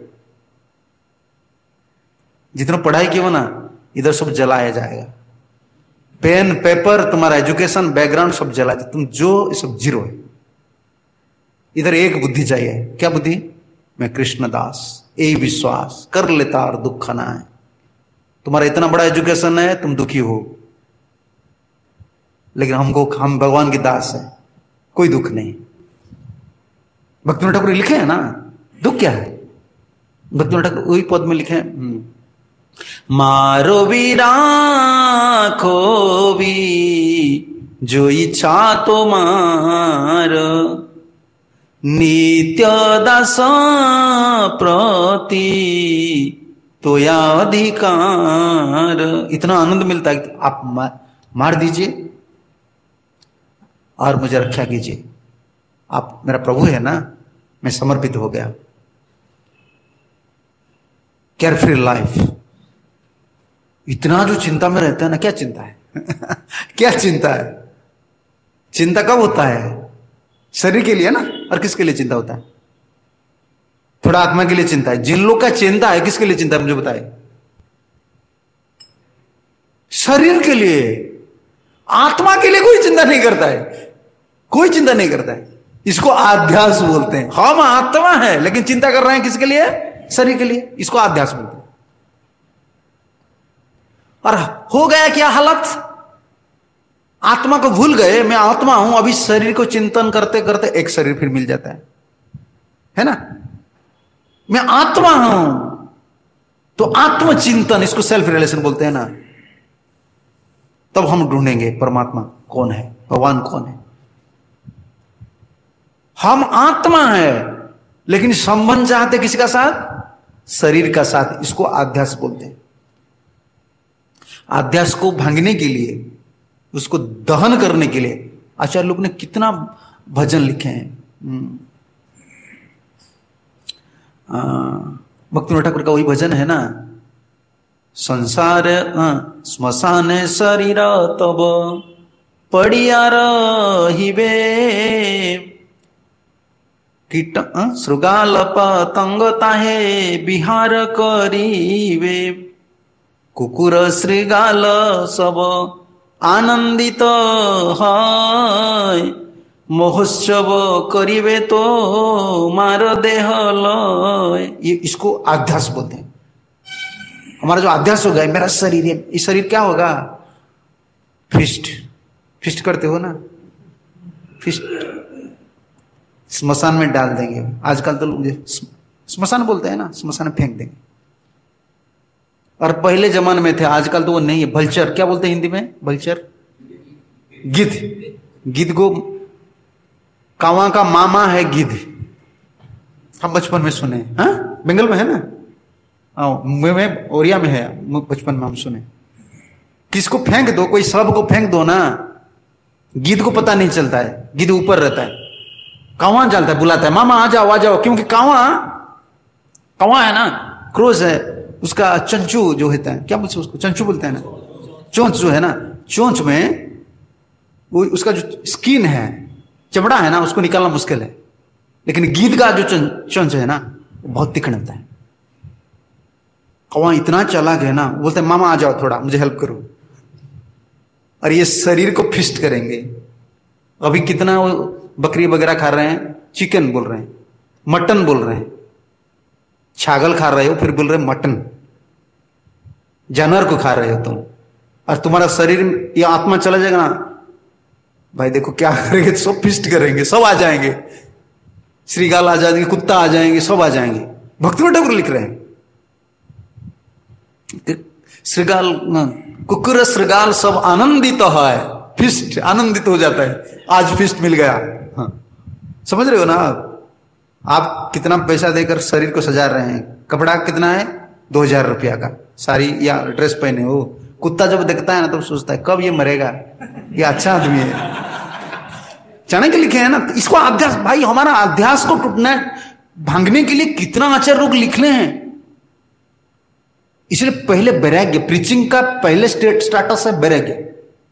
जितना पढ़ाई किए हो ना, इधर सब जलाया जाएगा। पेन पेपर तुम्हारा एजुकेशन बैकग्राउंड सब जला जाए, तुम जो सब जीरो है। इधर एक बुद्धि चाहिए। क्या बुद्धि? मैं कृष्णदास, यही विश्वास कर लेता और दुख खाना है। तुम्हारा इतना बड़ा एजुकेशन है, तुम दुखी हो, लेकिन हमको हम भगवान की दास है, कोई दुख नहीं। भक्तिनाथ ठाकुर लिखे हैं ना, दुख क्या है? भक्तिनाथ ठाकुर वही पद में लिखे हैं, मारो भी राखो भी जो इच्छा तो मारो, नित्य दास प्रति तो या अधिकार। इतना आनंद मिलता है कि आप मार, मार दीजिए और मुझे रक्षा कीजिए। आप मेरा प्रभु है ना, मैं समर्पित हो गया। Carefree life. इतना जो चिंता में रहता है ना, क्या चिंता है? क्या चिंता है? चिंता कब होता है? शरीर के लिए ना, और किसके लिए चिंता होता है? थोड़ा आत्मा के लिए चिंता है। जिन लोग का चिंता है, किसके लिए चिंता है मुझे बताए? शरीर के लिए। आत्मा के लिए कोई चिंता नहीं करता है, कोई चिंता नहीं करता है। इसको आध्यास बोलते हैं। हम आत्मा है लेकिन चिंता कर रहे हैं किसके लिए? शरीर के लिए। इसको आध्यास बोलते हैं। और हो गया क्या हालत? आत्मा को भूल गए, मैं आत्मा हूं। अभी शरीर को चिंतन करते करते एक शरीर फिर मिल जाता है, है ना? मैं आत्मा हूं तो आत्मचिंतन, इसको सेल्फ रिलेशन बोलते हैं ना। तब हम ढूंढेंगे परमात्मा कौन है, भगवान कौन है। हम आत्मा है लेकिन संबंध चाहते किसी का साथ? शरीर का साथ। इसको आध्यास बोलते हैं। आध्यास को भांगने के लिए, उसको दहन करने के लिए आचार्य लोग ने कितना भजन लिखे हैं। भक्तिनाथ ठाकुर का वही भजन है ना, संसार श्मशान शरीर तब पड़िया रहिबे, कीट श्रृगाल पतंग ताहे विहार करिवे, कुकुर श्रृगाल सब आनंदित है, महोत्सव करिवे तो मार देह लय। ये इसको आध्यास बोलते हैं। हमारा जो आध्यास होगा, मेरा शरीर है, ये शरीर क्या होगा? फिस्ट फिस्ट करते हो ना, फिस्ट स्मशान में डाल देंगे। आजकल तो लोग स्मशान बोलते हैं ना, स्मशान में फेंक देंगे। और पहले जमाने में थे, आजकल तो वो नहीं है। भल्चर क्या बोलते हैं हिंदी में? भल्चर, गिद्ध। गिद्ध को कावा का मामा है गिद्ध। हम बचपन में सुने, हाँ बंगाल में है ना, मुंबई में, ओरिया में है, बचपन में हम सुने। किसको फेंक दो, कोई सब को फेंक दो ना, गिद्ध को पता नहीं चलता है। गिद्ध ऊपर रहता है, कावा चलता है, बुलाता है मामा आ जाओ आ जाओ, क्योंकि कावा कावा है ना, क्रोज है, उसका चंचू जो होता है, क्या बोलते हैं उसको? चंचू बोलते हैं ना। चोंच जो है ना, चोंच में वो उसका जो स्किन है, चमड़ा है ना, उसको निकालना मुश्किल है। लेकिन गिद्ध का जो चोंच है ना, वो बहुत तीक्ष्ण होता है। कौवा इतना चालाक है ना, बोलते हैं मामा आ जाओ थोड़ा मुझे हेल्प करो। और ये शरीर को फिस्ट करेंगे। अभी कितना वो बकरी वगैरह खा रहे हैं, चिकन बोल रहे हैं, मटन बोल रहे हैं, छागल खा रहे हो फिर बोल रहे मटन, जानवर को खा रहे हो तुम, और तुम्हारा शरीर या आत्मा चला जाएगा ना, भाई देखो क्या करेंगे, सब फिस्ट करेंगे, सब आ जाएंगे, श्रीगाल आ जाएंगे, कुत्ता आ जाएंगे, सब आ जाएंगे। भक्तिवट ठाकुर लिख रहे हैं श्रीगाल कुकुर श्रीगाल सब आनंदित तो है, फिस्ट आनंदित हो जाता है, आज फिस्ट मिल गया। हाँ। समझ रहे हो ना आप आप कितना पैसा देकर शरीर को सजा रहे हैं, कपड़ा कितना है, दो हजार रुपया का साड़ी या ड्रेस पहने हो। कुत्ता जब देखता है ना तो सोचता है कब ये मरेगा, ये अच्छा आदमी है। चाणक्य लिखे हैं ना, इसको अध्यास, भाई हमारा अध्यास को टूटना भांगने के लिए कितना आचार्य लोग लिखने हैं। इसलिए पहले वैराग्य, प्रीचिंग का पहले स्टेट स्टाटस है वैराग्य।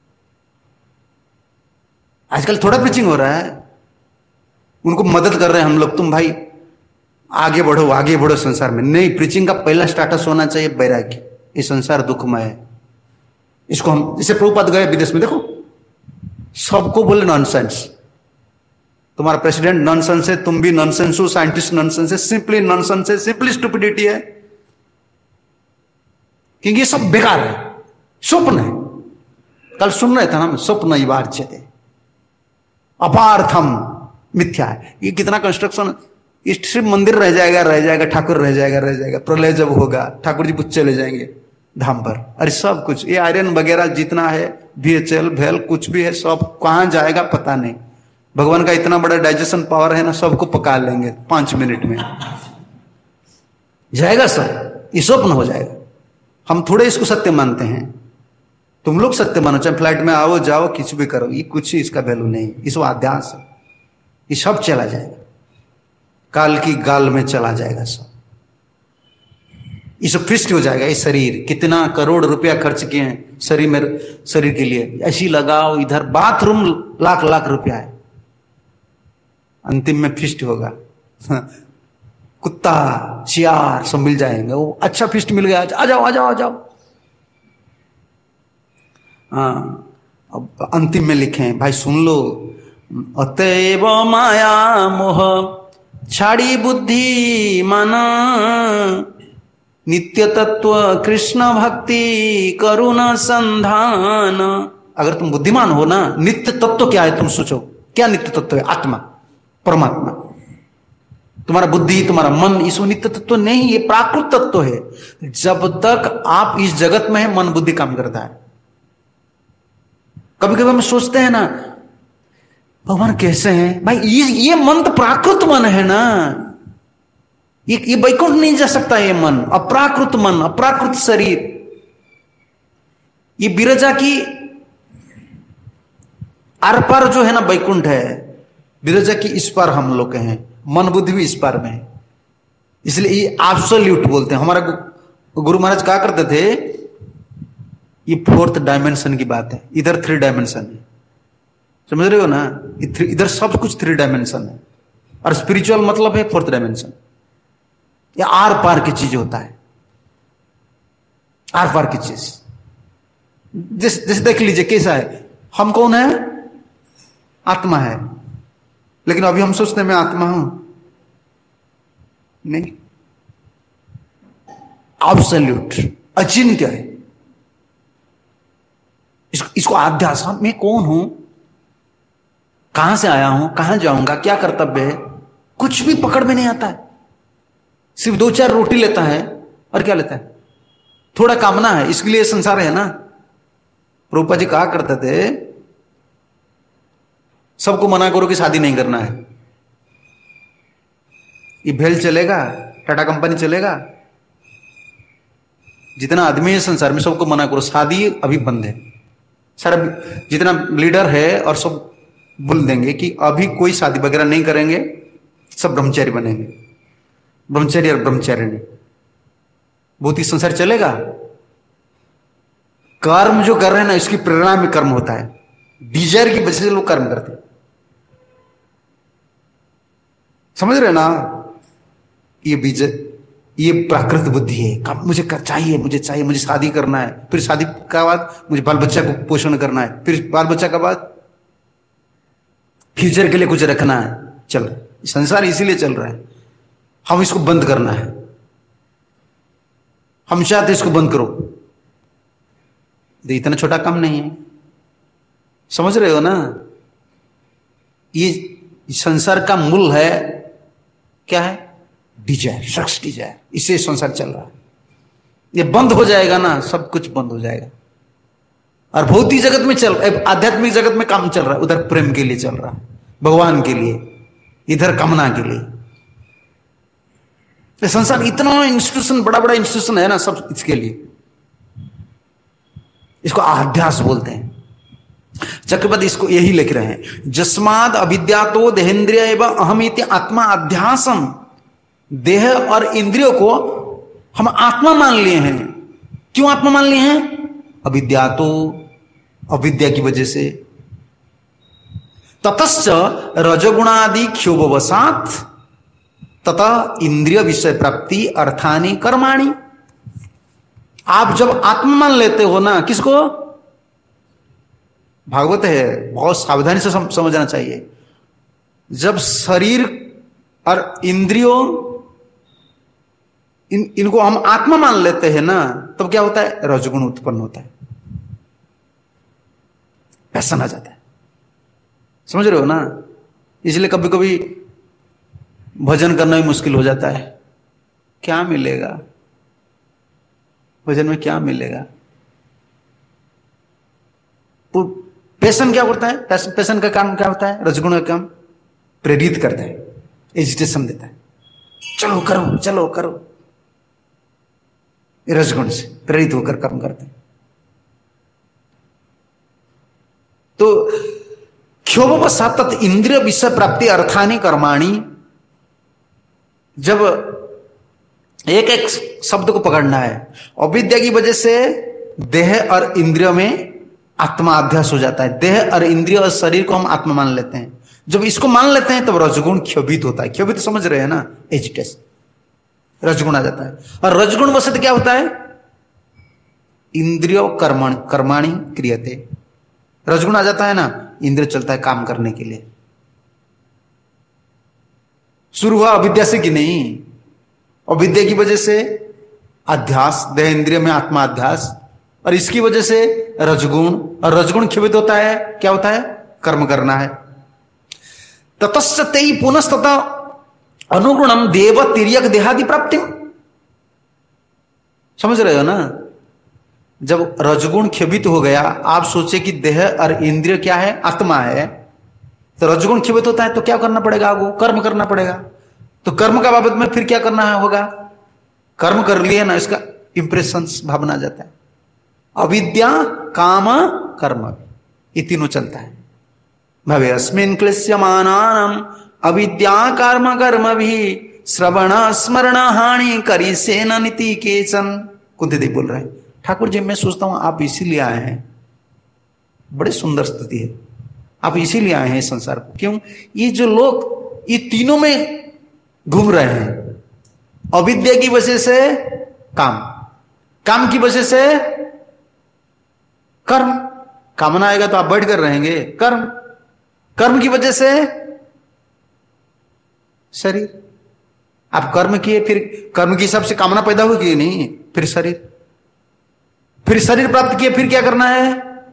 आजकल थोड़ा प्रीचिंग हो रहा है, उनको मदद कर रहे हैं हम लोग, तुम भाई आगे बढ़ो आगे बढ़ो संसार में। नहीं, प्रीचिंग का पहला स्टाटस होना चाहिए वैराग्य। ये संसार दुखमय है, इसको हम, इसे प्रभुपाद गए विदेश में, देखो सबको बोले नॉनसेंस, तुम्हारा प्रेसिडेंट नॉनसेंस है, तुम भी नॉनसेंस हो, साइंटिस्ट नॉनसेंस है, सिंपली नॉनसेंस है, सिंपली स्टुपिडिटी है, क्योंकि ये सब बेकार है, स्वप्न है। कल सुन रहे थे ना, स्वप्न इवार्च्यते अपार्थम, मिथ्या है। ये कितना कंस्ट्रक्शन, ये सिर्फ मंदिर रह जाएगा रह जाएगा ठाकुर रह जाएगा रह जाएगा प्रलय जब होगा ठाकुर जी कुछ चले जाएंगे धाम पर। अरे सब कुछ ये आयरन वगैरह जितना है, बीएचएल भेल कुछ भी है, सब कहां जाएगा पता नहीं। भगवान का इतना बड़ा डाइजेशन पावर है ना, सबको पका लेंगे पांच मिनट में, जाएगा सब, ये स्वप्न हो जाएगा। हम थोड़े इसको सत्य मानते हैं, तुम लोग सत्य मानो, चाहे फ्लाइट में आओ जाओ कुछ भी करो, ये कुछ ही इसका वैल्यू नहीं, इसको अध्यास है, ये सब चला जाएगा, काल की गाल में चला जाएगा सब, ये सब फिस्ट हो जाएगा। ये शरीर कितना करोड़ रुपया खर्च किए हैं शरीर में, शरीर के लिए ऐसी लगाओ, इधर बाथरूम लाख लाख रुपया है, अंतिम में फिस्ट होगा। कुत्ता चियार सब मिल जाएंगे, वो अच्छा फिस्ट मिल गया, आ जाओ आ जाओ आ जाओ। हाँ, अब अंतिम में लिखे भाई सुन लो, अतएव माया मोह छाड़ी बुद्धि माना, नित्य तत्व कृष्ण भक्ति करुणा संधान। अगर तुम बुद्धिमान हो ना, नित्य तत्व क्या है तुम सोचो, क्या नित्य तत्व है? आत्मा, परमात्मा। तुम्हारा बुद्धि तुम्हारा मन इसमें नित्य तत्व नहीं, ये प्राकृत तत्व है। जब तक आप इस जगत में है मन बुद्धि काम करता है। कभी कभी हम सोचते हैं ना भगवान कैसे हैं, भाई ये ये मन तो प्राकृत मन है ना, ये ये वैकुंठ नहीं जा सकता। ये मन अप्राकृत मन, अप्राकृत शरीर, ये बिरजा की आर पार जो है ना वैकुंठ है, बिरजा की इस पार हम लोग हैं, मन बुद्धि भी इस पार में है। इसलिए ये एब्सोल्यूट बोलते हैं। हमारा गुरु महाराज कहा करते थे ये फोर्थ डायमेंशन की बात है, इधर थ्री डायमेंशन है, समझ रहे हो ना, इधर सब कुछ थ्री डायमेंशन है, और स्पिरिचुअल मतलब है फोर्थ डायमेंशन। ये आर पार की चीज होता है, आर पार की चीज। जैसे जैसे देख लीजिए कैसा है, हम कौन है? आत्मा है, लेकिन अभी हम सोचते हैं मैं आत्मा हूं, नहीं, एब्सोल्यूट अचिंत्य है। इसको, इसको अध्यास, मैं कौन हूं, कहां से आया हूं, कहां जाऊंगा, क्या कर्तव्य है, कुछ भी पकड़ में नहीं आता है। सिर्फ दो चार रोटी लेता है, और क्या लेता है? थोड़ा कामना है, इसके लिए संसार है ना। प्रभुपाद जी कहा करते थे सबको मना करो कि शादी नहीं करना है, ये भेल चलेगा, टाटा कंपनी चलेगा, जितना आदमी है संसार में सबको मना करो, शादी अभी बंद है। सारा जितना लीडर है और सब बोल देंगे कि अभी कोई शादी वगैरह नहीं करेंगे, सब ब्रह्मचारी बनेंगे, ब्रह्मचारी और ब्रह्मचारिणी। बहुत ही संसार चलेगा। कर्म जो कर रहे हैं ना, इसकी प्रेरणा में कर्म होता है, डिजायर की वजह से लोग कर्म करते हैं, समझ रहे ना। ये बीज, ये प्राकृत बुद्धि है, मुझे कर, चाहिए मुझे चाहिए मुझे शादी करना है, फिर शादी के बाद मुझे बाल बच्चा को पोषण करना है, फिर बाल बच्चा के बाद फ्यूचर के लिए कुछ रखना है। चल संसार इसीलिए चल रहा है, हम इसको बंद करना है, हम चाहते इसको बंद करो। तो इतना छोटा काम नहीं है, समझ रहे हो ना। ये संसार का मूल है क्या है? Desire, sex desire. इससे संसार चल रहा है। ये बंद हो जाएगा ना, सब कुछ बंद हो जाएगा। और भौतिक जगत में चल, आध्यात्मिक जगत में काम चल रहा है, उधर प्रेम के लिए चल रहा है, भगवान के लिए, इधर कामना के लिए। ये संसार इतना इंस्टीट्यूशन, बड़ा बड़ा इंस्टीट्यूशन है ना, सब इसके लिए। इसको अध्यास बोलते हैं। चक्रवर्ती इसको यही लिख रहे हैं, जस्माद अविद्यातो देहेंद्रिय एवं अहमिति आत्मा अध्यासम। देह और इंद्रियों को हम आत्मा मान लिए हैं। क्यों आत्मा मान लिए हैं? अविद्यातो, अविद्या की वजह से। ततश्च रजगुणादि क्षोभवसात तथा इंद्रिय विषय प्राप्ति अर्थानि कर्माणि। आप जब आत्मा मान लेते हो ना, किसको? भागवत है, बहुत सावधानी से सम, समझना चाहिए। जब शरीर और इंद्रियों इन इनको हम आत्मा मान लेते हैं ना, तब क्या होता है? रजगुण उत्पन्न होता है, पैसन आ जाता है। समझ रहे हो ना। इसलिए कभी कभी भजन करना भी मुश्किल हो जाता है। क्या मिलेगा भजन में? क्या मिलेगा? पैसन क्या करता है? पैसन का काम क्या होता है? रजगुण का काम प्रेरित करता है, एजिटेशन देता है, चलो करो चलो करो। रजगुण से प्रेरित होकर कर्म करते हैं। तो क्षोभवसात इंद्रिय विषय प्राप्ति अर्थानि कर्माणि। जब एक एक शब्द को पकड़ना है, अविद्या की वजह से देह और इंद्रियों में आत्मा अध्यास हो जाता है। देह और इंद्रिय और शरीर को हम आत्मा मान लेते हैं। जब इसको मान लेते हैं तब रजगुण क्षोभित होता है। क्षोभित समझ रहे हैं ना? एजिटेशन, रजगुण आ जाता है। और रजगुण वशत क्या होता है? इंद्रियो कर्मण कर्माणि क्रियते। रजगुण आ जाता है ना, इंद्रिय चलता है काम करने के लिए। शुरू हुआ अविद्या से कि नहीं? अविद्या की वजह से अध्यास, देह इंद्रिय में आत्मा अध्यास, और इसकी वजह से रजगुण, और रजगुण क्षोभित होता है, क्या होता है? कर्म करना है। ततश्च तेई पुनस्तता अनुगुणम देव तिर्यक देहादि प्राप्ति। समझ रहे हो ना। जब रजगुण क्षोभित हो गया, आप सोचे कि देह और इंद्रिय क्या है? आत्मा है। तो रजगुण क्षोभित होता है तो क्या करना पड़ेगा? आपको कर्म करना पड़ेगा। तो कर्म का बाबत में फिर क्या करना है होगा? कर्म कर लिए ना, इसका इंप्रेशन भावना जाता है। अविद्या काम कर्म, ये तीनों चलता है। भवे अस्मिन् क्लिश्यमानानाम अविद्या कर्म कर्म भी श्रवण स्मरण हानि करी से नीति केचन। कुंती देवी बोल रहे हैं, ठाकुर जी मैं सोचता हूं आप इसीलिए आए हैं। बड़े सुंदर स्थिति है, आप इसीलिए आए हैं संसार को। क्यों? ये जो लोग ये तीनों में घूम रहे हैं, अविद्या की वजह से काम, काम की वजह से कर्म, कामना आएगा तो आप बैठ कर रहेंगे, कर्म, कर्म की वजह से शरीर, आप कर्म किए, फिर कर्म के हिसाब से कामना पैदा होगी नहीं, फिर शरीर, फिर शरीर प्राप्त किए, फिर क्या करना है?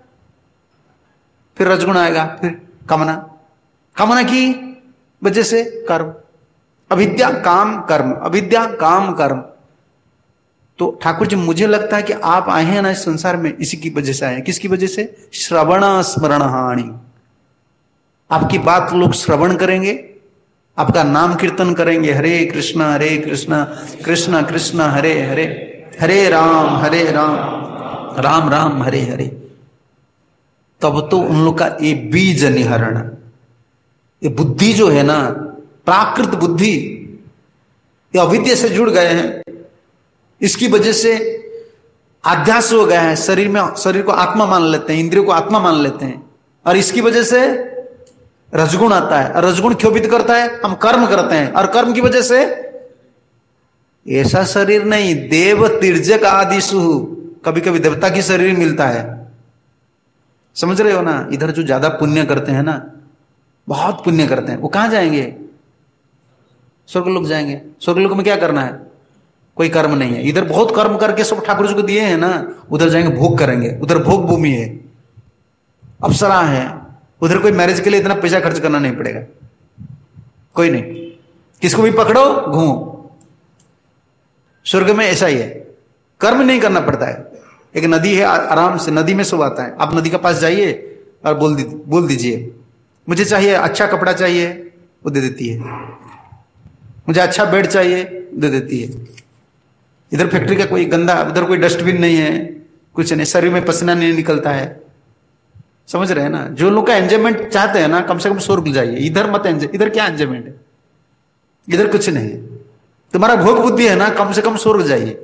फिर रजगुण आएगा, फिर कामना, कामना की वजह से कर्म, अविद्या काम कर्म, अविद्या काम कर्म। तो ठाकुर जी मुझे लगता है कि आप आए हैं ना इस संसार में इसी की वजह से आए हैं। किसकी वजह से? श्रवण स्मरण हानि। आपकी बात लोग श्रवण करेंगे, आपका नाम कीर्तन करेंगे, हरे कृष्णा हरे कृष्णा कृष्णा कृष्णा हरे हरे, हरे राम हरे राम राम राम हरे हरे। तब तो उन लोग का ये बीज निहरण, ये बुद्धि जो है ना, प्राकृत बुद्धि, ये अविद्या से जुड़ गए हैं, इसकी वजह से अध्यास हो गया है। शरीर में, शरीर को आत्मा मान लेते हैं, इंद्रियों को आत्मा मान लेते हैं, और इसकी वजह से रजगुण आता है, और रजगुण क्षोभित करता है, हम कर्म करते हैं, और कर्म की वजह से ऐसा शरीर नहीं, देव तिर्जक आदिशु, कभी कभी देवता की शरीर मिलता है। समझ रहे हो ना। इधर जो ज्यादा पुण्य करते हैं ना, बहुत पुण्य करते हैं, वो कहां जाएंगे? स्वर्गलोक जाएंगे। स्वर्गलोक में क्या करना है? कोई कर्म नहीं है। इधर बहुत कर्म करके सब ठाकुर जी को दिए हैं ना, उधर जाएंगे भोग करेंगे। उधर भोग भूमि है, अप्सरा है, उधर कोई मैरिज के लिए इतना पैसा खर्च करना नहीं पड़ेगा, कोई नहीं। किसको भी पकड़ो घूमो। स्वर्ग में ऐसा ही है, कर्म नहीं करना पड़ता है। एक नदी है, आराम से नदी में सब आता है। आप नदी के पास जाइए और बोल दी बोल दीजिए मुझे चाहिए अच्छा कपड़ा चाहिए, वो दे देती है। मुझे अच्छा बेड चाहिए, दे देती है। इधर फैक्ट्री का कोई गंदा, उधर कोई डस्टबिन नहीं है, कुछ नहीं, शरीर में पसीना नहीं निकलता है। समझ रहे हैं ना? जो लोग का एंजॉयमेंट चाहते हैं ना, कम से कम स्वर्ग जाइए, इधर मत एंजॉय। इधर क्या एंजॉयमेंट है? इधर कुछ नहीं है। तुम्हारा भोग बुद्धि है ना, कम से कम स्वर्ग जाइए,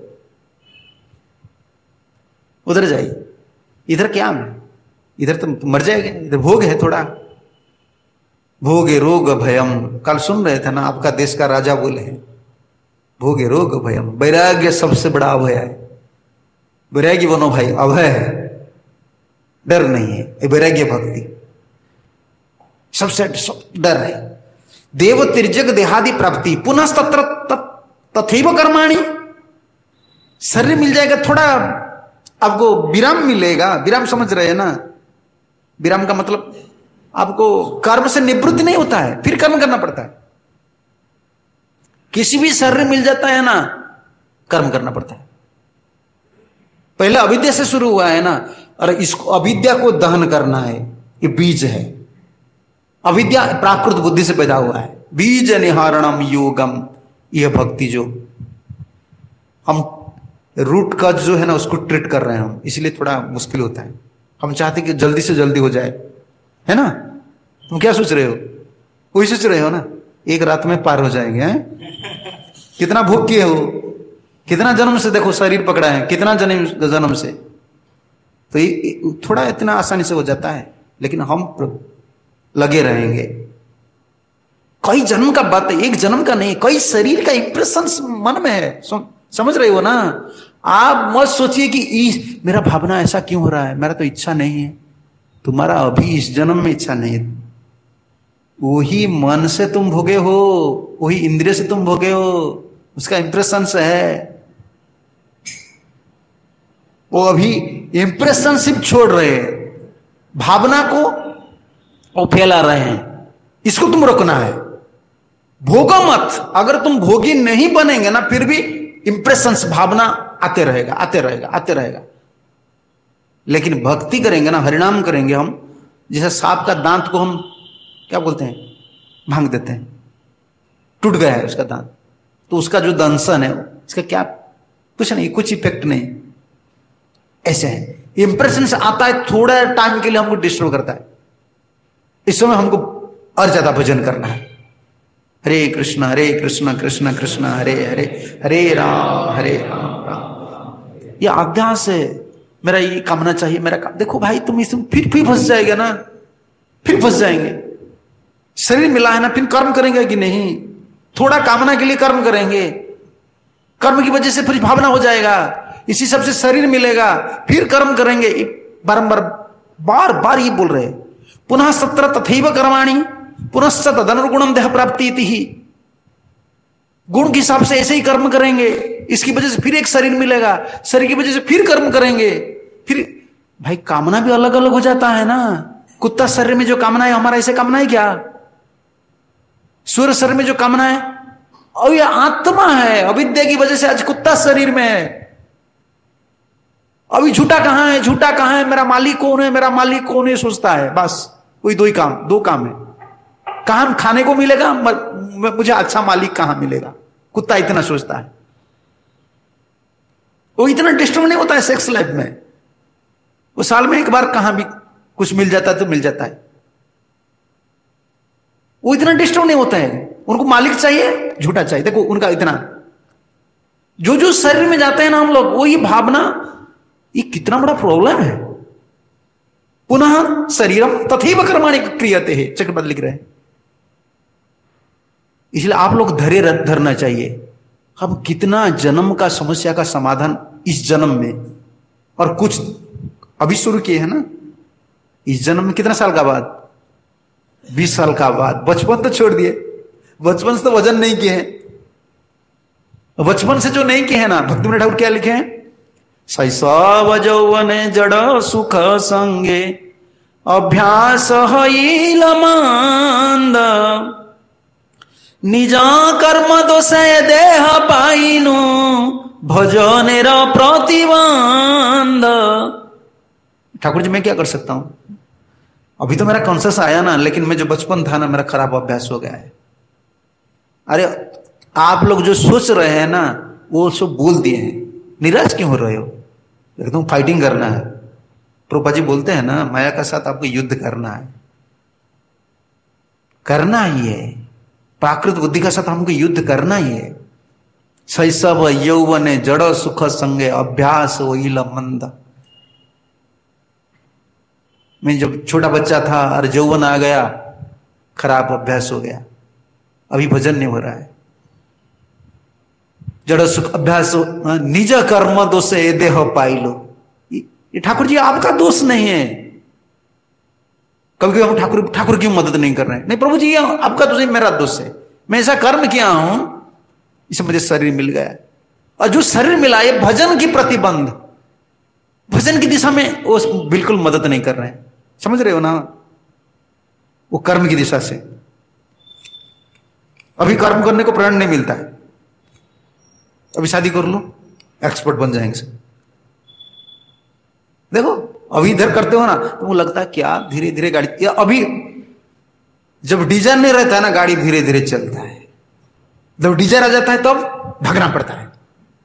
उधर जाइए। इधर क्या है? इधर तो मर जाएगा। इधर भोग है थोड़ा, भोगे रोग भयम। कल सुन रहे थे ना, आपका देश का राजा बोले हैं भोगे रोग भयम। वैराग्य सबसे बड़ा अभय है। वैराग्य बनो भाई, अभय है, डर नहीं है। वैराग्य भक्ति सबसे डर है। देव तिर्जक देहादि प्राप्ति पुनः तत्र तथैव कर्माणि। शरीर मिल जाएगा, थोड़ा आपको विराम मिलेगा। विराम समझ रहे हैं ना? विराम का मतलब आपको कर्म से निवृत्ति नहीं होता है, फिर कर्म करना पड़ता है। किसी भी शरीर मिल जाता है ना, कर्म करना पड़ता है। पहले अविद्या से शुरू हुआ है ना, और इसको अविद्या को दहन करना है। ये बीज है। अविद्या प्राकृत बुद्धि से पैदा हुआ है। बीज निहारणम योगम, यह भक्ति जो हम रूट का जो है ना, उसको ट्रीट कर रहे हैं हम, इसलिए थोड़ा मुश्किल होता है। हम चाहते कि जल्दी से जल्दी हो जाए, है ना? तुम क्या सोच रहे हो? वही सोच रहे हो ना, एक रात में पार हो जाएंगे। हैं? कितना भोग किए हो, कितना जन्म से देखो शरीर पकड़ा है, कितना जन्म जन्म से। तो ये थोड़ा इतना आसानी से हो जाता है, लेकिन हम लगे रहेंगे। कई जन्म का बात है, एक जन्म का नहीं, कई शरीर का इंप्रेशन मन में है। समझ रहे हो ना? आप मत सोचिए कि इस मेरा भावना ऐसा क्यों हो रहा है, मेरा तो इच्छा नहीं है। तुम्हारा अभी इस जन्म में इच्छा नहीं है। वही मन से तुम भोगे हो, वही इंद्रिय से तुम भोगे हो, उसका इंप्रेशन से है। वो अभी इंप्रेशन सिर्फ छोड़ रहे हैं, भावना को वो फैला रहे हैं। इसको तुम रोकना है। भोगो मत। अगर तुम भोगी नहीं बनेंगे ना, फिर भी इंप्रेशंस, भावना आते रहेगा आते रहेगा आते रहेगा। लेकिन भक्ति करेंगे ना, हरिनाम करेंगे हम, जैसे सांप का दांत को हम क्या बोलते हैं, भांग देते हैं, टूट गया है उसका दांत, तो उसका जो दंशन है, इसका क्या, कुछ नहीं, कुछ इफेक्ट नहीं। ऐसे है, इंप्रेशन से आता है, थोड़ा टाइम के लिए हमको डिस्टर्ब करता है। इस समय हमको और ज्यादा भजन करना है। हरे कृष्ण हरे कृष्ण कृष्ण कृष्ण हरे हरे, हरे राम हरे राम राम। ये अभ्यास है। मेरा ये कामना चाहिए, मेरा काम। देखो भाई, तुम इसमें फिर फिर फंस जाएगा ना, फिर फंस जाएंगे। शरीर मिला है ना, फिर कर्म करेंगे कि नहीं? थोड़ा कामना के लिए कर्म करेंगे, कर्म की वजह से फिर भावना हो जाएगा, इसी सबसे शरीर मिलेगा, फिर कर्म करेंगे। बारंबार बार बार ये बोल रहे, पुनः सत्र तथैव कर्माणि पुनश्च तदनुगुणं देह प्राप्ति इति ही। गुण के हिसाब से ऐसे ही कर्म करेंगे, इसकी वजह से फिर एक शरीर मिलेगा, शरीर की वजह से फिर कर्म करेंगे। फिर भाई कामना भी अलग अलग हो जाता है ना। कुत्ता शरीर में जो कामना है, हमारा ऐसे कामना है क्या? सूर्य शरीर में जो कामना है, और ये आत्मा है, अविद्या की वजह से आज कुत्ता शरीर में है। अभी झूठा कहां है, झूठा कहां है, मेरा मालिक कौन है, मेरा मालिक कौन है, सोचता है। बस वही दो ही काम, दो काम है। कहां खाने को मिलेगा, मुझे अच्छा मालिक कहां मिलेगा, कुत्ता इतना सोचता है। वो इतना डिस्टर्ब नहीं होता है सेक्स लाइफ में। वो साल में एक बार कहां भी कुछ मिल जाता है तो मिल जाता है, वो इतना डिस्टर्ब नहीं होता है। उनको मालिक चाहिए, झूठा चाहिए। देखो उनका इतना, जो जो शरीर में जाते हैं ना हम लोग, वो ये भावना, ये कितना बड़ा प्रॉब्लम है। पुनः शरीरम तथैव कर्माणि क्रियते है, चक्रपद लिख रहे हैं। इसलिए आप लोग धैर्य धरना चाहिए। हम कितना जन्म का समस्या का समाधान इस जन्म में, और कुछ अभी शुरू किए हैं ना, इस जन्म में कितना साल का बाद, बीस साल का बाद। बचपन तो छोड़ दिए, बचपन से तो वजन नहीं किए हैं, बचपन से जो नहीं किए हैं ना, भक्तिविनोद ठाकुर क्या लिखे हैं, शैशव यौवने जड़ सुख संगे अभ्यास हईल मंद निजा कर्म दोषे देह पाइनु भजनेर प्रतिबंध। ठाकुर जी मैं क्या कर सकता हूं, अभी तो मेरा कॉन्शियस आया ना, लेकिन मैं जो बचपन था ना मेरा खराब अभ्यास हो गया है। अरे आप लोग जो सोच रहे हैं ना वो सब बोल दिए हैं, निराश क्यों हो रहे हो, एकदम फाइटिंग करना है। प्रभुपाद जी बोलते हैं ना माया का साथ आपको युद्ध करना है, करना ही है, प्राकृत बुद्धि का साथ हमको युद्ध करना ही है। शैशव यौवने जड़ सुख संगे अभ्यास होइल मंद। मैं जब छोटा बच्चा था और यौवन आ गया, खराब अभ्यास हो गया, अभी भजन नहीं हो रहा है। जड़ सुख अभ्यास निज कर्म दोषे देह पाइलो। ये ठाकुर जी आपका दोष नहीं है। कभी कभी हम ठाकुर ठाकुर की मदद नहीं कर रहे हैं, नहीं प्रभु जी आपका दोष है, मेरा दोष है, मैं ऐसा कर्म किया हूं इसे मुझे शरीर मिल गया। और जो शरीर मिला ये भजन की प्रतिबंध, भजन की दिशा में वो बिल्कुल मदद नहीं कर रहे हैं, समझ रहे हो ना, वो कर्म की दिशा से अभी कर्म करने को प्रेरणा नहीं मिलता है। अभी शादी कर लो एक्सपर्ट बन जाएंगे। देखो अभी इधर करते हो ना तो वो लगता है क्या धीरे धीरे गाड़ी, या अभी जब डीजल नहीं रहता है ना गाड़ी धीरे धीरे चलता है, जब डीजल आ जाता है तब तो भागना पड़ता है।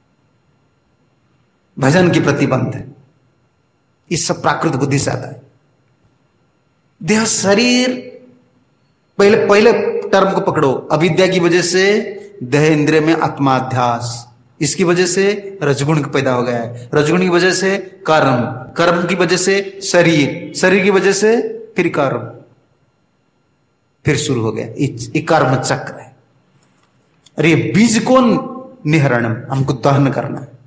भजन की प्रतिबंध है, इस सब प्राकृत बुद्धि से आता है। देह शरीर, पहले पहले टर्म को पकड़ो, अविद्या की वजह से देह इंद्रिय में आत्माध्यास, इसकी वजह से रजगुण पैदा हो गया है, रजगुण की वजह से कर्म, कर्म की वजह से शरीर, शरीर की वजह से फिर कर्म, फिर शुरू हो गया ये कर्म चक्र है। अरे बीज को निहरणम, हमको दहन करना है।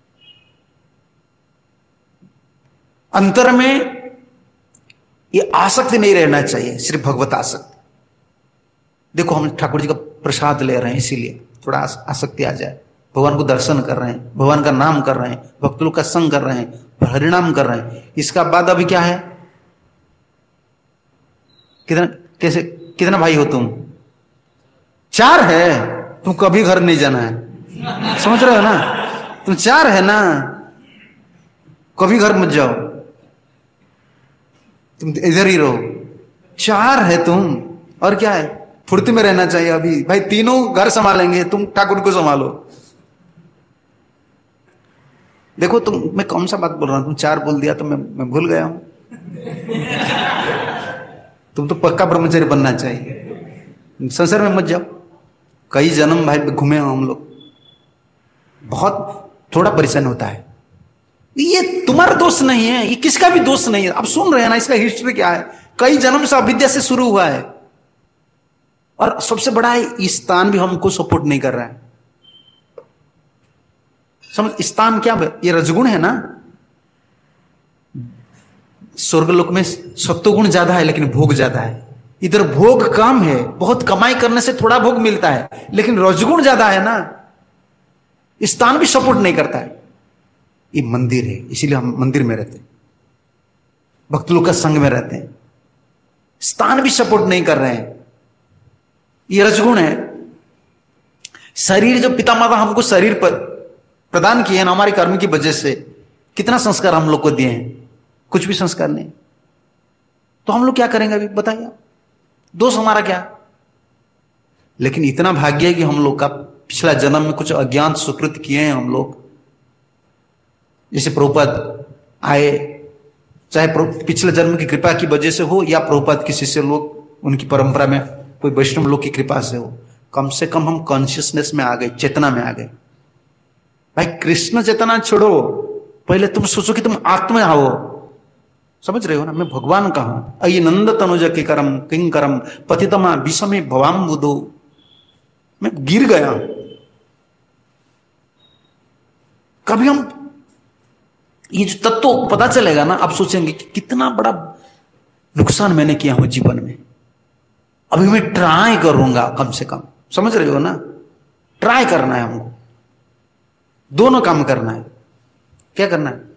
अंतर में ये आसक्ति नहीं रहना चाहिए, सिर्फ भगवत आसक्ति। देखो हम ठाकुर जी का प्रसाद ले रहे हैं इसीलिए थोड़ा आसक्ति आ जाए, भगवान को दर्शन कर रहे हैं, भगवान का नाम कर रहे हैं, भक्त लोग का संग कर रहे हैं, हरिनाम कर रहे हैं। इसका बाद अभी क्या है, कितना कैसे कितना भाई हो तुम, चार है, तुम कभी घर नहीं जाना है, समझ रहे हो ना, तुम चार है ना, कभी घर मत जाओ, तुम इधर ही रहो, चार है तुम, और क्या है, फुर्ती में रहना चाहिए। अभी भाई तीनों घर संभालेंगे, तुम ठाकुर को संभालो। देखो तुम, मैं कौन सा बात बोल रहा हूं, तुम चार बोल दिया तो मैं मैं भूल गया हूं। तुम तो पक्का ब्रह्मचारी बनना चाहिए, संसार में मत जाओ। कई जन्म भाई घूमे हो हम लोग, बहुत थोड़ा परेशान होता है। ये तुम्हारा दोष नहीं है, ये किसका भी दोष नहीं है। आप सुन रहे हैं ना, इसका हिस्ट्री क्या है, कई जन्म से अविद्या से शुरू हुआ है। और सबसे बड़ा है स्थान भी हमको सपोर्ट नहीं कर रहा है। समझ, स्थान क्या है, ये रजगुण है ना। स्वर्गलोक में सत्वगुण ज्यादा है लेकिन भोग ज्यादा है, इधर भोग कम है, बहुत कमाई करने से थोड़ा भोग मिलता है, लेकिन रजगुण ज्यादा है ना, स्थान भी सपोर्ट नहीं करता है। ये मंदिर है, इसीलिए हम मंदिर में रहते हैं, भक्त लोग का संग में रहते हैं, स्थान भी सपोर्ट नहीं कर रहे हैं, ये रजगुण है। शरीर जो पिता माता हमको शरीर पर प्रदान किए हैं ना, हमारे कर्म की वजह से कितना संस्कार हम लोग को दिए हैं, कुछ भी संस्कार नहीं। तो हम लोग क्या करेंगे अभी बताइए, दोष हमारा क्या। लेकिन इतना भाग्य है कि हम लोग का पिछला जन्म में कुछ अज्ञान सुकृत किए हैं हम लोग। जैसे प्रभुपाद आए, चाहे पिछले जन्म की कृपा की वजह से हो या प्रभुपाद के शिष्य लोग उनकी परंपरा में कोई वैष्णव लोग की कृपा से हो, कम से कम हम कॉन्शियसनेस में आ गए, चेतना में आ गए। भाई कृष्ण चेतना छोड़ो, पहले तुम सोचो कि तुम आत्मा हो, समझ रहे हो ना, मैं भगवान का हूं। अयि नंद तनुज के करम किंग करम पतितमा विषमे भवाम बुधो, मैं गिर गया। कभी हम ये जो तत्व पता चलेगा ना, आप सोचेंगे कि कितना बड़ा नुकसान मैंने किया हूं जीवन में। अभी मैं ट्राई करूंगा कम से कम, समझ रहे हो ना? ट्राई करना है हमको, दोनों काम करना है। क्या करना है?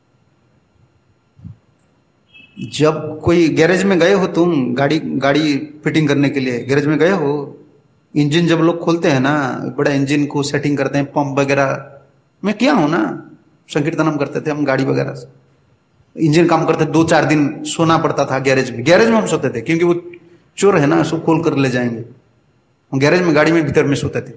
जब कोई गैरेज में गए हो तुम, गाड़ी गाड़ी फिटिंग करने के लिए गैरेज में गए हो, इंजन जब लोग खोलते हैं ना, बड़ा इंजन को सेटिंग करते हैं, पंप वगैरह, मैं किया हूं ना, संकीर्तनम करते थे हम गाड़ी वगैरह से। इंजन काम करते, दो चार दिन सोना पड़ता था गैरेज में। गैरेज में हम सोते थे क्योंकि वो चोर है ना, सब खोल कर ले जाएंगे। हम गैरेज में गाड़ी में भीतर में सोते थे।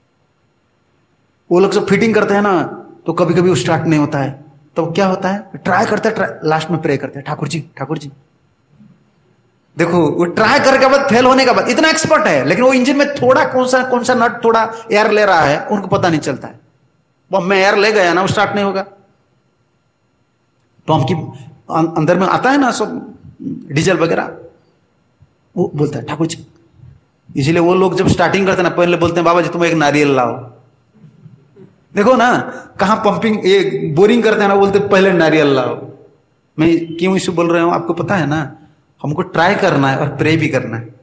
वो लोग सब फिटिंग करते हैं ना, तो कभी कभी वो स्टार्ट नहीं होता है। तो क्या होता है, ट्राई करते हैं, ट्राई, लास्ट में प्रे करते हैं, ठाकुर जी ठाकुर जी। देखो वो ट्राई करने के बाद, फेल होने के बाद, इतना एक्सपर्ट है, लेकिन वो इंजन में थोड़ा कौन सा कौन सा नट थोड़ा एयर ले रहा है, उनको पता नहीं चलता है। वो मैं एयर ले गया ना, वो स्टार्ट नहीं होगा। पंप की अंदर में आता है ना सब डीजल वगैरह, वो बोलता है ठाकुर जी। इसलिए वो लोग जब स्टार्टिंग करते हैं ना, पहले बोलते हैं बाबा जी तुम एक नारियल लाओ। देखो ना, कहां पंपिंग ये बोरिंग करते हैं ना, बोलते पहले नारियल लाओ। मैं क्यों इसे बोल रहा हूं आपको पता है ना, हमको ट्राई करना है और प्रे भी करना है।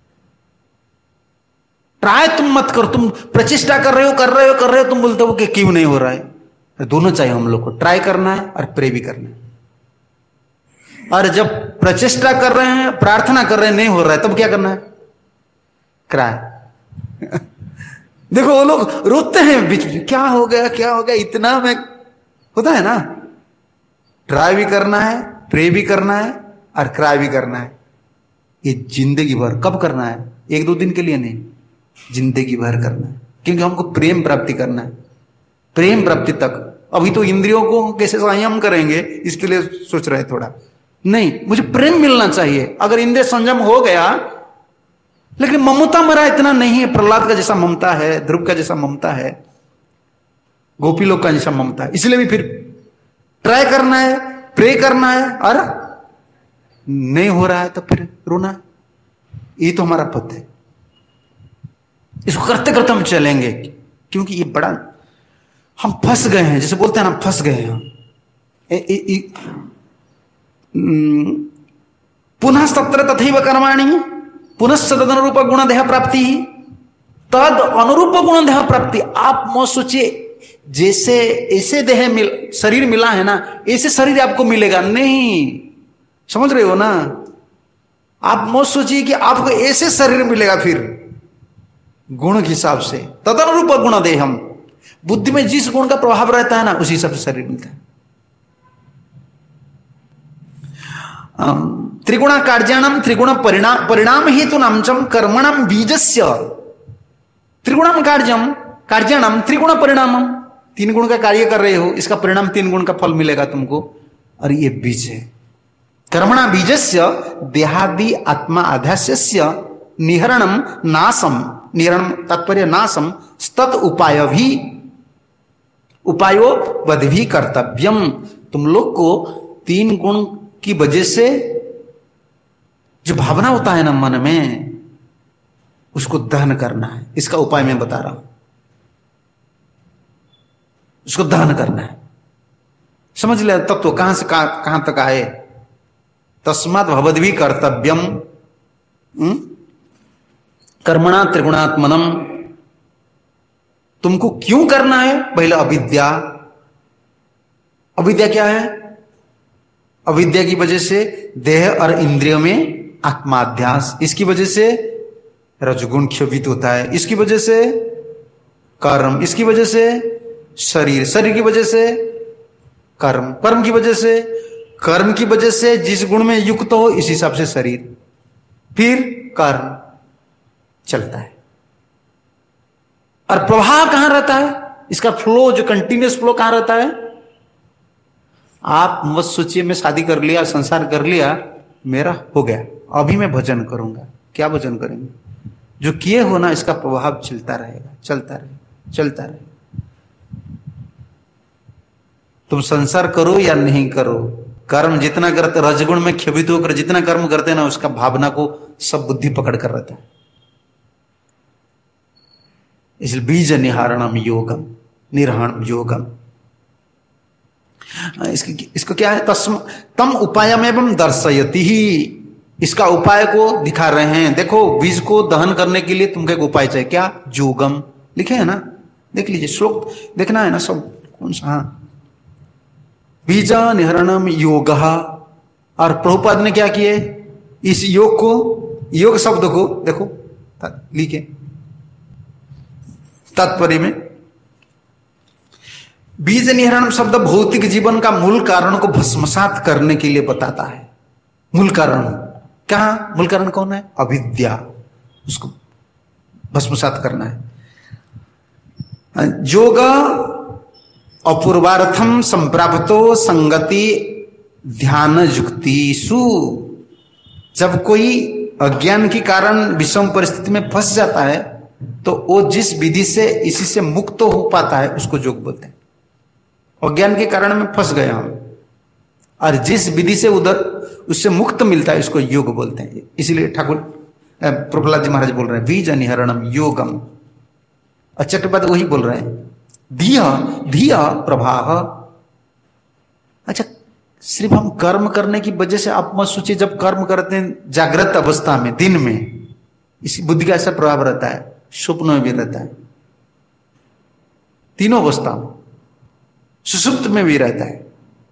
ट्राई तुम मत करो, तुम प्रचेष्टा कर रहे हो कर रहे हो कर रहे हो, तुम बोलते हो कि क्यों नहीं हो रहा है। दोनों चाहिए हम लोग को, ट्राई करना है और प्रे भी करना है। और जब प्रचेष्टा कर रहे हैं, प्रार्थना कर रहे हैं, नहीं हो रहा है, तब क्या करना है? क्राई। देखो वो लोग रोते हैं बीच में, क्या हो गया क्या हो गया, इतना में होता है ना। ट्राई भी करना है, प्रे भी करना है और क्राई भी करना है। ये जिंदगी भर। कब करना है? एक दो दिन के लिए नहीं, जिंदगी भर करना है। क्योंकि हमको प्रेम प्राप्ति करना है, प्रेम प्राप्ति तक। अभी तो इंद्रियों को कैसे संयम करेंगे इसके लिए सोच रहे थोड़ा, नहीं, मुझे प्रेम मिलना चाहिए। अगर इंद्रिय संयम हो गया, लेकिन ममता मेरा इतना नहीं है, प्रहलाद का जैसा ममता है, ध्रुव का जैसा ममता है, गोपी लोग का जैसा ममता है। इसलिए भी फिर ट्राई करना है, प्रे करना है, और नहीं हो रहा है तो फिर रोना। ये तो हमारा पद है, इसको करते करते हम चलेंगे। क्योंकि ये बड़ा, हम फंस गए हैं, जैसे बोलते हैं ना, फंस गए हैं। पुनः सत्र तथैव कर्माणि पुनश्च तदनुरूप गुण देह प्राप्ति, तद अनुरूप गुण देह प्राप्ति। आप मत सोचिए जैसे ऐसे देह मिल शरीर मिला है ना, ऐसे शरीर आपको मिलेगा नहीं। समझ रहे हो ना? आप मत सोचिए कि आपको ऐसे शरीर मिलेगा फिर गुण के हिसाब से। तदनुरूप गुण देहम, बुद्धि में जिस गुण का प्रभाव रहता है ना, उसी हिसाब से शरीर मिलता है। त्रिगुण कार्याणम त्रिगुण परिणाम परिणाम हेतु नामचम कर्मणम बीजस्य। त्रिगुणम कार्यम कार्याणम त्रिगुण परिणामम, तीन गुण का कार्य कर रहे हो, इसका परिणाम तीन गुण का फल मिलेगा तुमको, और ये बीज है। कर्मणा बीजस्य देहादि आत्मा आध्यास्य निहरणम नाशम, निहरणम तात्पर्य नाशम, तत् उपाय भी उपायो वध भी कर्तव्यम। तुम लोग को तीन गुण की वजह से जो भावना होता है ना मन में, उसको दहन करना है। इसका उपाय मैं बता रहा हूं, उसको दहन करना है। समझ लिया तब तो कहां से कहां, कहां तक आए। तस्मात् भवद्भिः कर्तव्यम कर्मणा त्रिगुणात्मनम। तुमको क्यों करना है? पहले अविद्या। अविद्या क्या है? अविद्या की वजह से देह और इंद्रियों में आत्माध्यास, इसकी वजह से रजगुण क्षोभित होता है, इसकी वजह से कर्म, इसकी वजह से शरीर, शरीर की वजह से कर्म, कर्म की वजह से कर्म की वजह से जिस गुण में युक्त हो इस हिसाब से शरीर, फिर कर्म चलता है। और प्रवाह कहां रहता है? इसका फ्लो, जो कंटिन्यूस फ्लो कहां रहता है? आप मत सोचिए मैं शादी कर लिया, संसार कर लिया, मेरा हो गया, अभी मैं भजन करूंगा। क्या भजन करेंगे? जो किए हो ना, इसका प्रभाव चलता रहेगा, चलता रहेगा, चलता रहेगा। तुम संसार करो या नहीं करो, कर्म जितना करते, रजगुण में क्षोभित होकर जितना कर्म करते हैं ना, उसका भावना को सब बुद्धि पकड़ कर रहता है। इसलिए बीज निहारणम योगम, निर्हण योगम। इसको, इसको क्या है? तस्म तम उपायम एवं दर्शयति ही। इसका उपाय को दिखा रहे हैं। देखो, बीज को दहन करने के लिए तुमको एक उपाय चाहिए, क्या? योगम लिखे है ना, देख लीजिए, श्लोक देखना है ना सब, कौन सा? हाँ, बीज निहरणम योग। और प्रभुपाद ने क्या किए? इस योग को, योग शब्द को देखो लिखे तात्पर्य में, बीज निहरण शब्द भौतिक जीवन का मूल कारण को भस्मसात करने के लिए बताता है। मूल कारण क्या? मूल कारण कौन है? अविद्या, उसको भस्मसात करना है। योग अपूर्वार्थम संप्राप्तो संगति ध्यान युक्तिषु। जब कोई अज्ञान के कारण विषम परिस्थिति में फंस जाता है तो वो जिस विधि से इसी से मुक्त हो पाता है उसको योग बोलते हैं। अज्ञान के कारण में फंस गया हूं और जिस विधि से उधर उससे मुक्त मिलता है उसको योग बोलते हैं। इसीलिए ठाकुर प्रहलाद जी महाराज बोल रहे हैं बीज निहरणम योगम। अच्छा के बाद वही बोल रहे हैं धिया धिया प्रभाह। अच्छा, सिर्फ हम कर्म करने की वजह से आप मत सोचिए, जब कर्म करते हैं जागृत अवस्था में दिन में इसी बुद्धि का ऐसा प्रभाव रहता है, स्वप्न में भी रहता है, तीनों अवस्था में, सुषुप्त में भी रहता है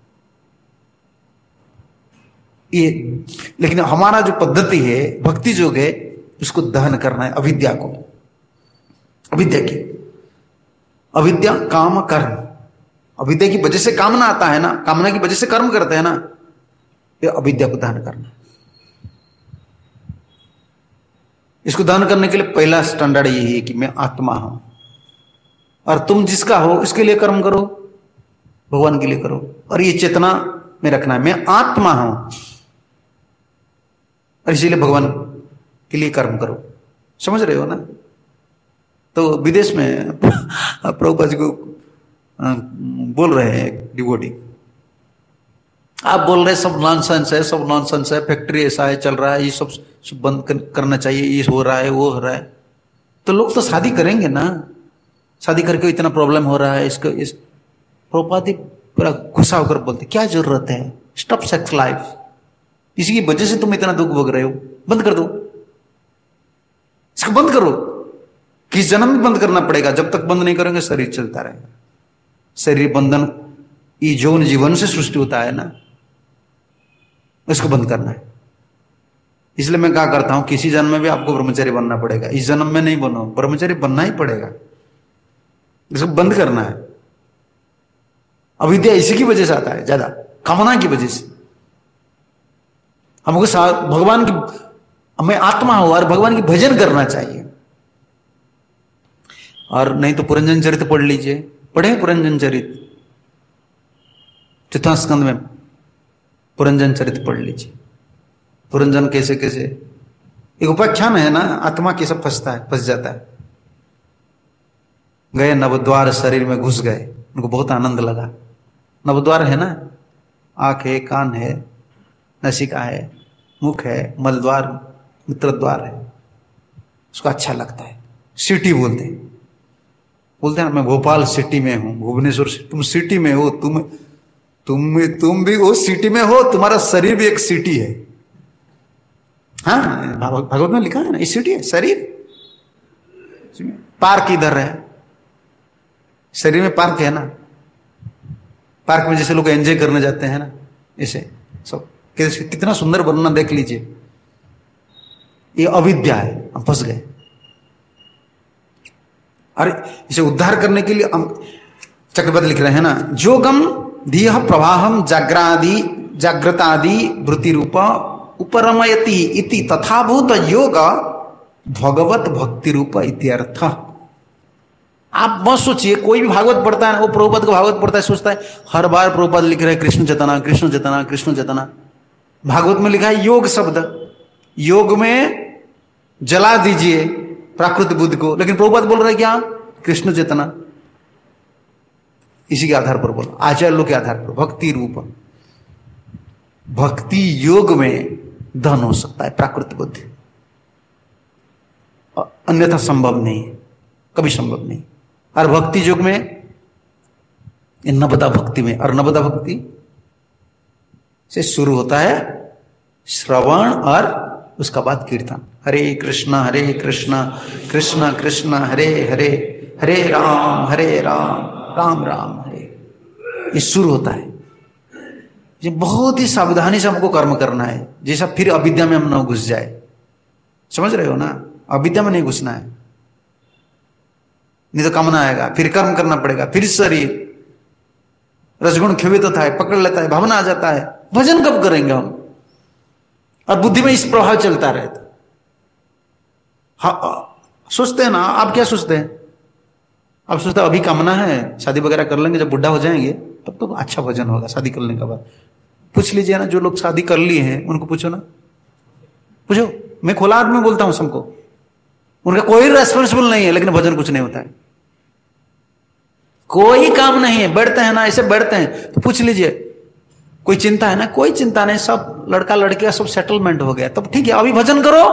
ये। लेकिन हमारा जो पद्धति है भक्ति योग है उसको दहन करना है अविद्या को, अविद्या की, अविद्या काम कर्म, अविद्या की वजह से कामना आता है ना, कामना की वजह से कर्म करते हैं ना, ये अविद्या को दहन करना। इसको दहन करने के लिए पहला स्टैंडर्ड यही है कि मैं आत्मा हूं और तुम जिसका हो इसके लिए कर्म करो, भगवान के लिए करो, और ये चेतना में रखना है मैं आत्मा हूं और इसीलिए भगवान के लिए कर्म करो। समझ रहे हो ना? तो विदेश में प्रभुपाद जी को बोल रहे हैं डिवोटी, आप बोल रहे सब नॉनसेंस है, सब नॉनसेंस है, फैक्ट्री ऐसा है चल रहा है, ये सब, सब बंद करना चाहिए, ये हो रहा है वो हो रहा है। तो लोग तो शादी करेंगे ना, शादी करके इतना प्रॉब्लम हो रहा है इसको। इस प्रभुपाद जी पूरा गुस्सा होकर बोलते क्या जरूरत है, स्टॉप सेक्स लाइफ, इसी की वजह से तुम इतना दुख भोग रहे हो, बंद कर दो इसको, बंद करो। किस जन्म में बंद करना पड़ेगा, जब तक बंद नहीं करेंगे शरीर चलता रहेगा। शरीर बंधन ये यौन जीवन से सृष्टि होता है ना, इसको बंद करना है। इसलिए मैं क्या करता हूं, किसी जन्म में भी आपको ब्रह्मचारी बनना पड़ेगा, इस जन्म में नहीं बनो, ब्रह्मचारी बनना ही पड़ेगा, इसको बंद करना है। अविद्या इसी की वजह से आता है, ज्यादा कामना की वजह से। हमको भगवान की, मैं आत्मा हूं और भगवान की भजन करना चाहिए। और नहीं तो पुरंजन चरित पढ़ लीजिए, पढ़े पुरंजन चरित, चौथा स्कंद में पुरंजन चरित पढ़ लीजिए। पुरंजन कैसे कैसे एक उपाख्यान है ना, आत्मा कैसे फंसता है, फंस जाता है। गए नवद्वार, शरीर में घुस गए, उनको बहुत आनंद लगा। नवद्वार है ना, आंख है, कान है, नसिका है, मुख है, मलद्वार, मूत्रद्वार है, उसको अच्छा लगता है। सिटी बोलते हैं, बोलते हैं ना मैं भोपाल सिटी में हूं, भुवनेश्वर से, तुम सिटी में हो, तुम तुम तुम भी वो सिटी में हो, तुम्हारा शरीर भी एक सिटी है। हाँ, भगवत में लिखा है ना, ये सिटी है शरीर। पार्क इधर है, शरीर में पार्क है ना, पार्क में जैसे लोग एंजॉय करने जाते हैं ना, ऐसे सब कितना सुंदर वर्णन देख लीजिए। ये अविद्या है, हम फंस गए। अरे इसे उद्धार करने के लिए हम चक्रवर्ती लिख रहे हैं ना, जोगम धीह प्रवाहम जाग्रादि जागृतादि वृत्ति रूप उपरमयति इति तथाभूत योग भगवत भक्ति रूप इत्यर्थ। आप मत सोचिए, कोई भी भागवत पढ़ता है, वो प्रभुपाद को भागवत पढ़ता है, सोचता है हर बार प्रभुपाद लिख रहे हैं कृष्ण चेतना कृष्ण चेतना कृष्ण चेतना। भागवत में लिखा है योग शब्द, योग में जला दीजिए प्राकृतिक बुद्धि को, लेकिन प्रभुपाद बोल रहे हैं क्या? कृष्ण चेतना। इसी के आधार पर बोला, आचार्य लोग के आधार पर, भक्ति रूप। भक्ति योग में धन हो सकता है प्राकृतिक बुद्धि, अन्यथा संभव नहीं है, कभी संभव नहीं। और भक्ति योग में नवदा भक्ति में, और नवदा भक्ति से शुरू होता है श्रवण और उसका बाद कीर्तन। हरे कृष्णा हरे कृष्णा कृष्णा कृष्णा हरे हरे हरे राम हरे राम राम राम हरे। ये शुरू होता है। ये बहुत ही सावधानी से हमको कर्म करना है, जैसा फिर अविद्या में हम न घुस जाए। समझ रहे हो ना? अविद्या में नहीं घुसना है, नहीं तो कामना आएगा, फिर कर्म करना पड़ेगा, फिर शरीर रजगुण क्षोभित होता है, पकड़ लेता है, भावना आ जाता है। भजन कब करेंगे हम? और बुद्धि में इस प्रभाव चलता रहता। हाँ, सोचते हैं ना, आप क्या सोचते हैं? आप सोचते हैं अभी कामना है, शादी वगैरह कर लेंगे, जब बुढ़ा हो जाएंगे तब तो अच्छा भजन होगा शादी करने के बाद। पूछ लीजिए ना, जो लोग शादी कर लिए हैं उनको पूछो ना, पूछो। मैं खुला आदमी बोलता हूं सबको, उनका कोई रेस्पॉन्सिबल नहीं है, लेकिन भजन कुछ नहीं होता है, कोई काम नहीं है। बैठते हैं ना, ऐसे बैठते हैं तो पूछ लीजिए, कोई चिंता है ना? कोई चिंता नहीं, सब लड़का लड़की का सब सेटलमेंट हो गया, तब ठीक है अभी भजन करो।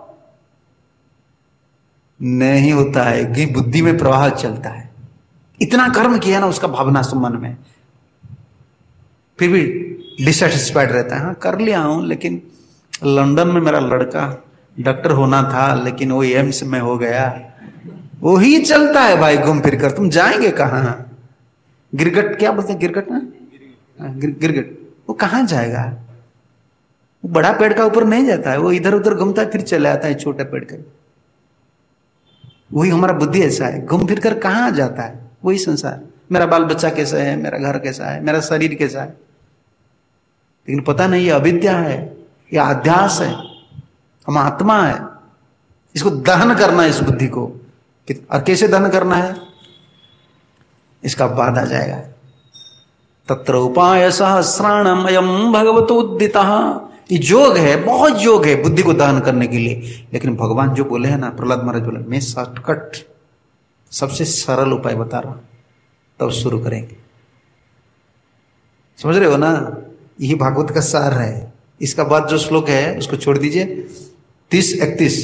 नहीं होता है कि बुद्धि में प्रवाह चलता है। इतना कर्म किया ना उसका भावना मन में, फिर भी डिससेटिस्फाइड रहता है। हाँ कर लिया हूं, लेकिन लंदन में मेरा लड़का डॉक्टर होना था, लेकिन वो एम्स में हो गया। वो ही चलता है भाई घूम फिर कर। तुम जाएंगे कहां? गिरगट, क्या बोलते हैं गिरगट ना? गिर, गिरगट वो कहां जाएगा? वो बड़ा पेड़ का ऊपर नहीं जाता है, वो इधर उधर घूमता है, फिर चले आता है छोटे पेड़ के। वही हमारा बुद्धि ऐसा है, घूम फिर कर कहां जाता है? वही संसार। मेरा बाल बच्चा कैसा है, मेरा घर कैसा है, मेरा शरीर कैसा है, लेकिन पता नहीं ये अविद्या है, ये अध्यास है, हम आत्मा है। इसको दहन करना है, इस बुद्धि को। और कैसे दहन करना है इसका बाद आ जाएगा। तत्र उपाय सहस्राणम अयम भगवतो उद्दितः। ये योग है, बहुत योग है बुद्धि को दहन करने के लिए। लेकिन भगवान जो बोले हैं ना, प्रहलाद महाराज बोले, मैं शॉर्टकट सबसे सरल उपाय बता रहा हूं, तब शुरू करेंगे। समझ रहे हो ना? यही भागवत का सार है। इसका बाद जो श्लोक है उसको छोड़ दीजिए। तीस इकतीस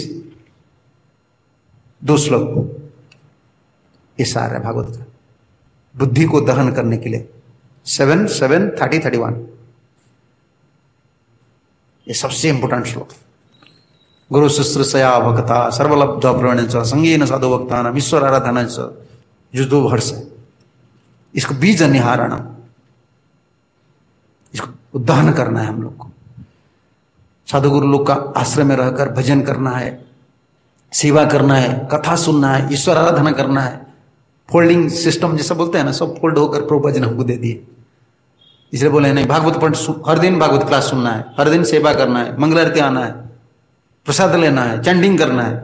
दो श्लोक, ये सार है भागवत का, बुद्धि को दहन करने के लिए। Seven seven thirty thirty one, ये सबसे इंपोर्टेंट श्लोक। गुरु शुश्रूषया भक्ता सर्वलब्ध प्रवण संगीन साधु भक्ता ईश्वर आराधना युद्धो हर्ष। इसको बीज निहारण, इसको दहन करना है हम लोग को। साधु गुरु लोग का आश्रय में रहकर भजन करना है, सेवा करना है, कथा सुनना है, ईश्वर आराधना करना है। फोल्डिंग सिस्टम जैसा बोलते हैं ना, सब फोल्ड होकर प्रभुपाद जी ने हमको दे दिए। इसलिए बोले नहीं, भागवत पढ़, हर दिन भागवत क्लास सुनना है, हर दिन सेवा करना है, मंगल आरती आना है, प्रसाद लेना है, चैंटिंग करना है।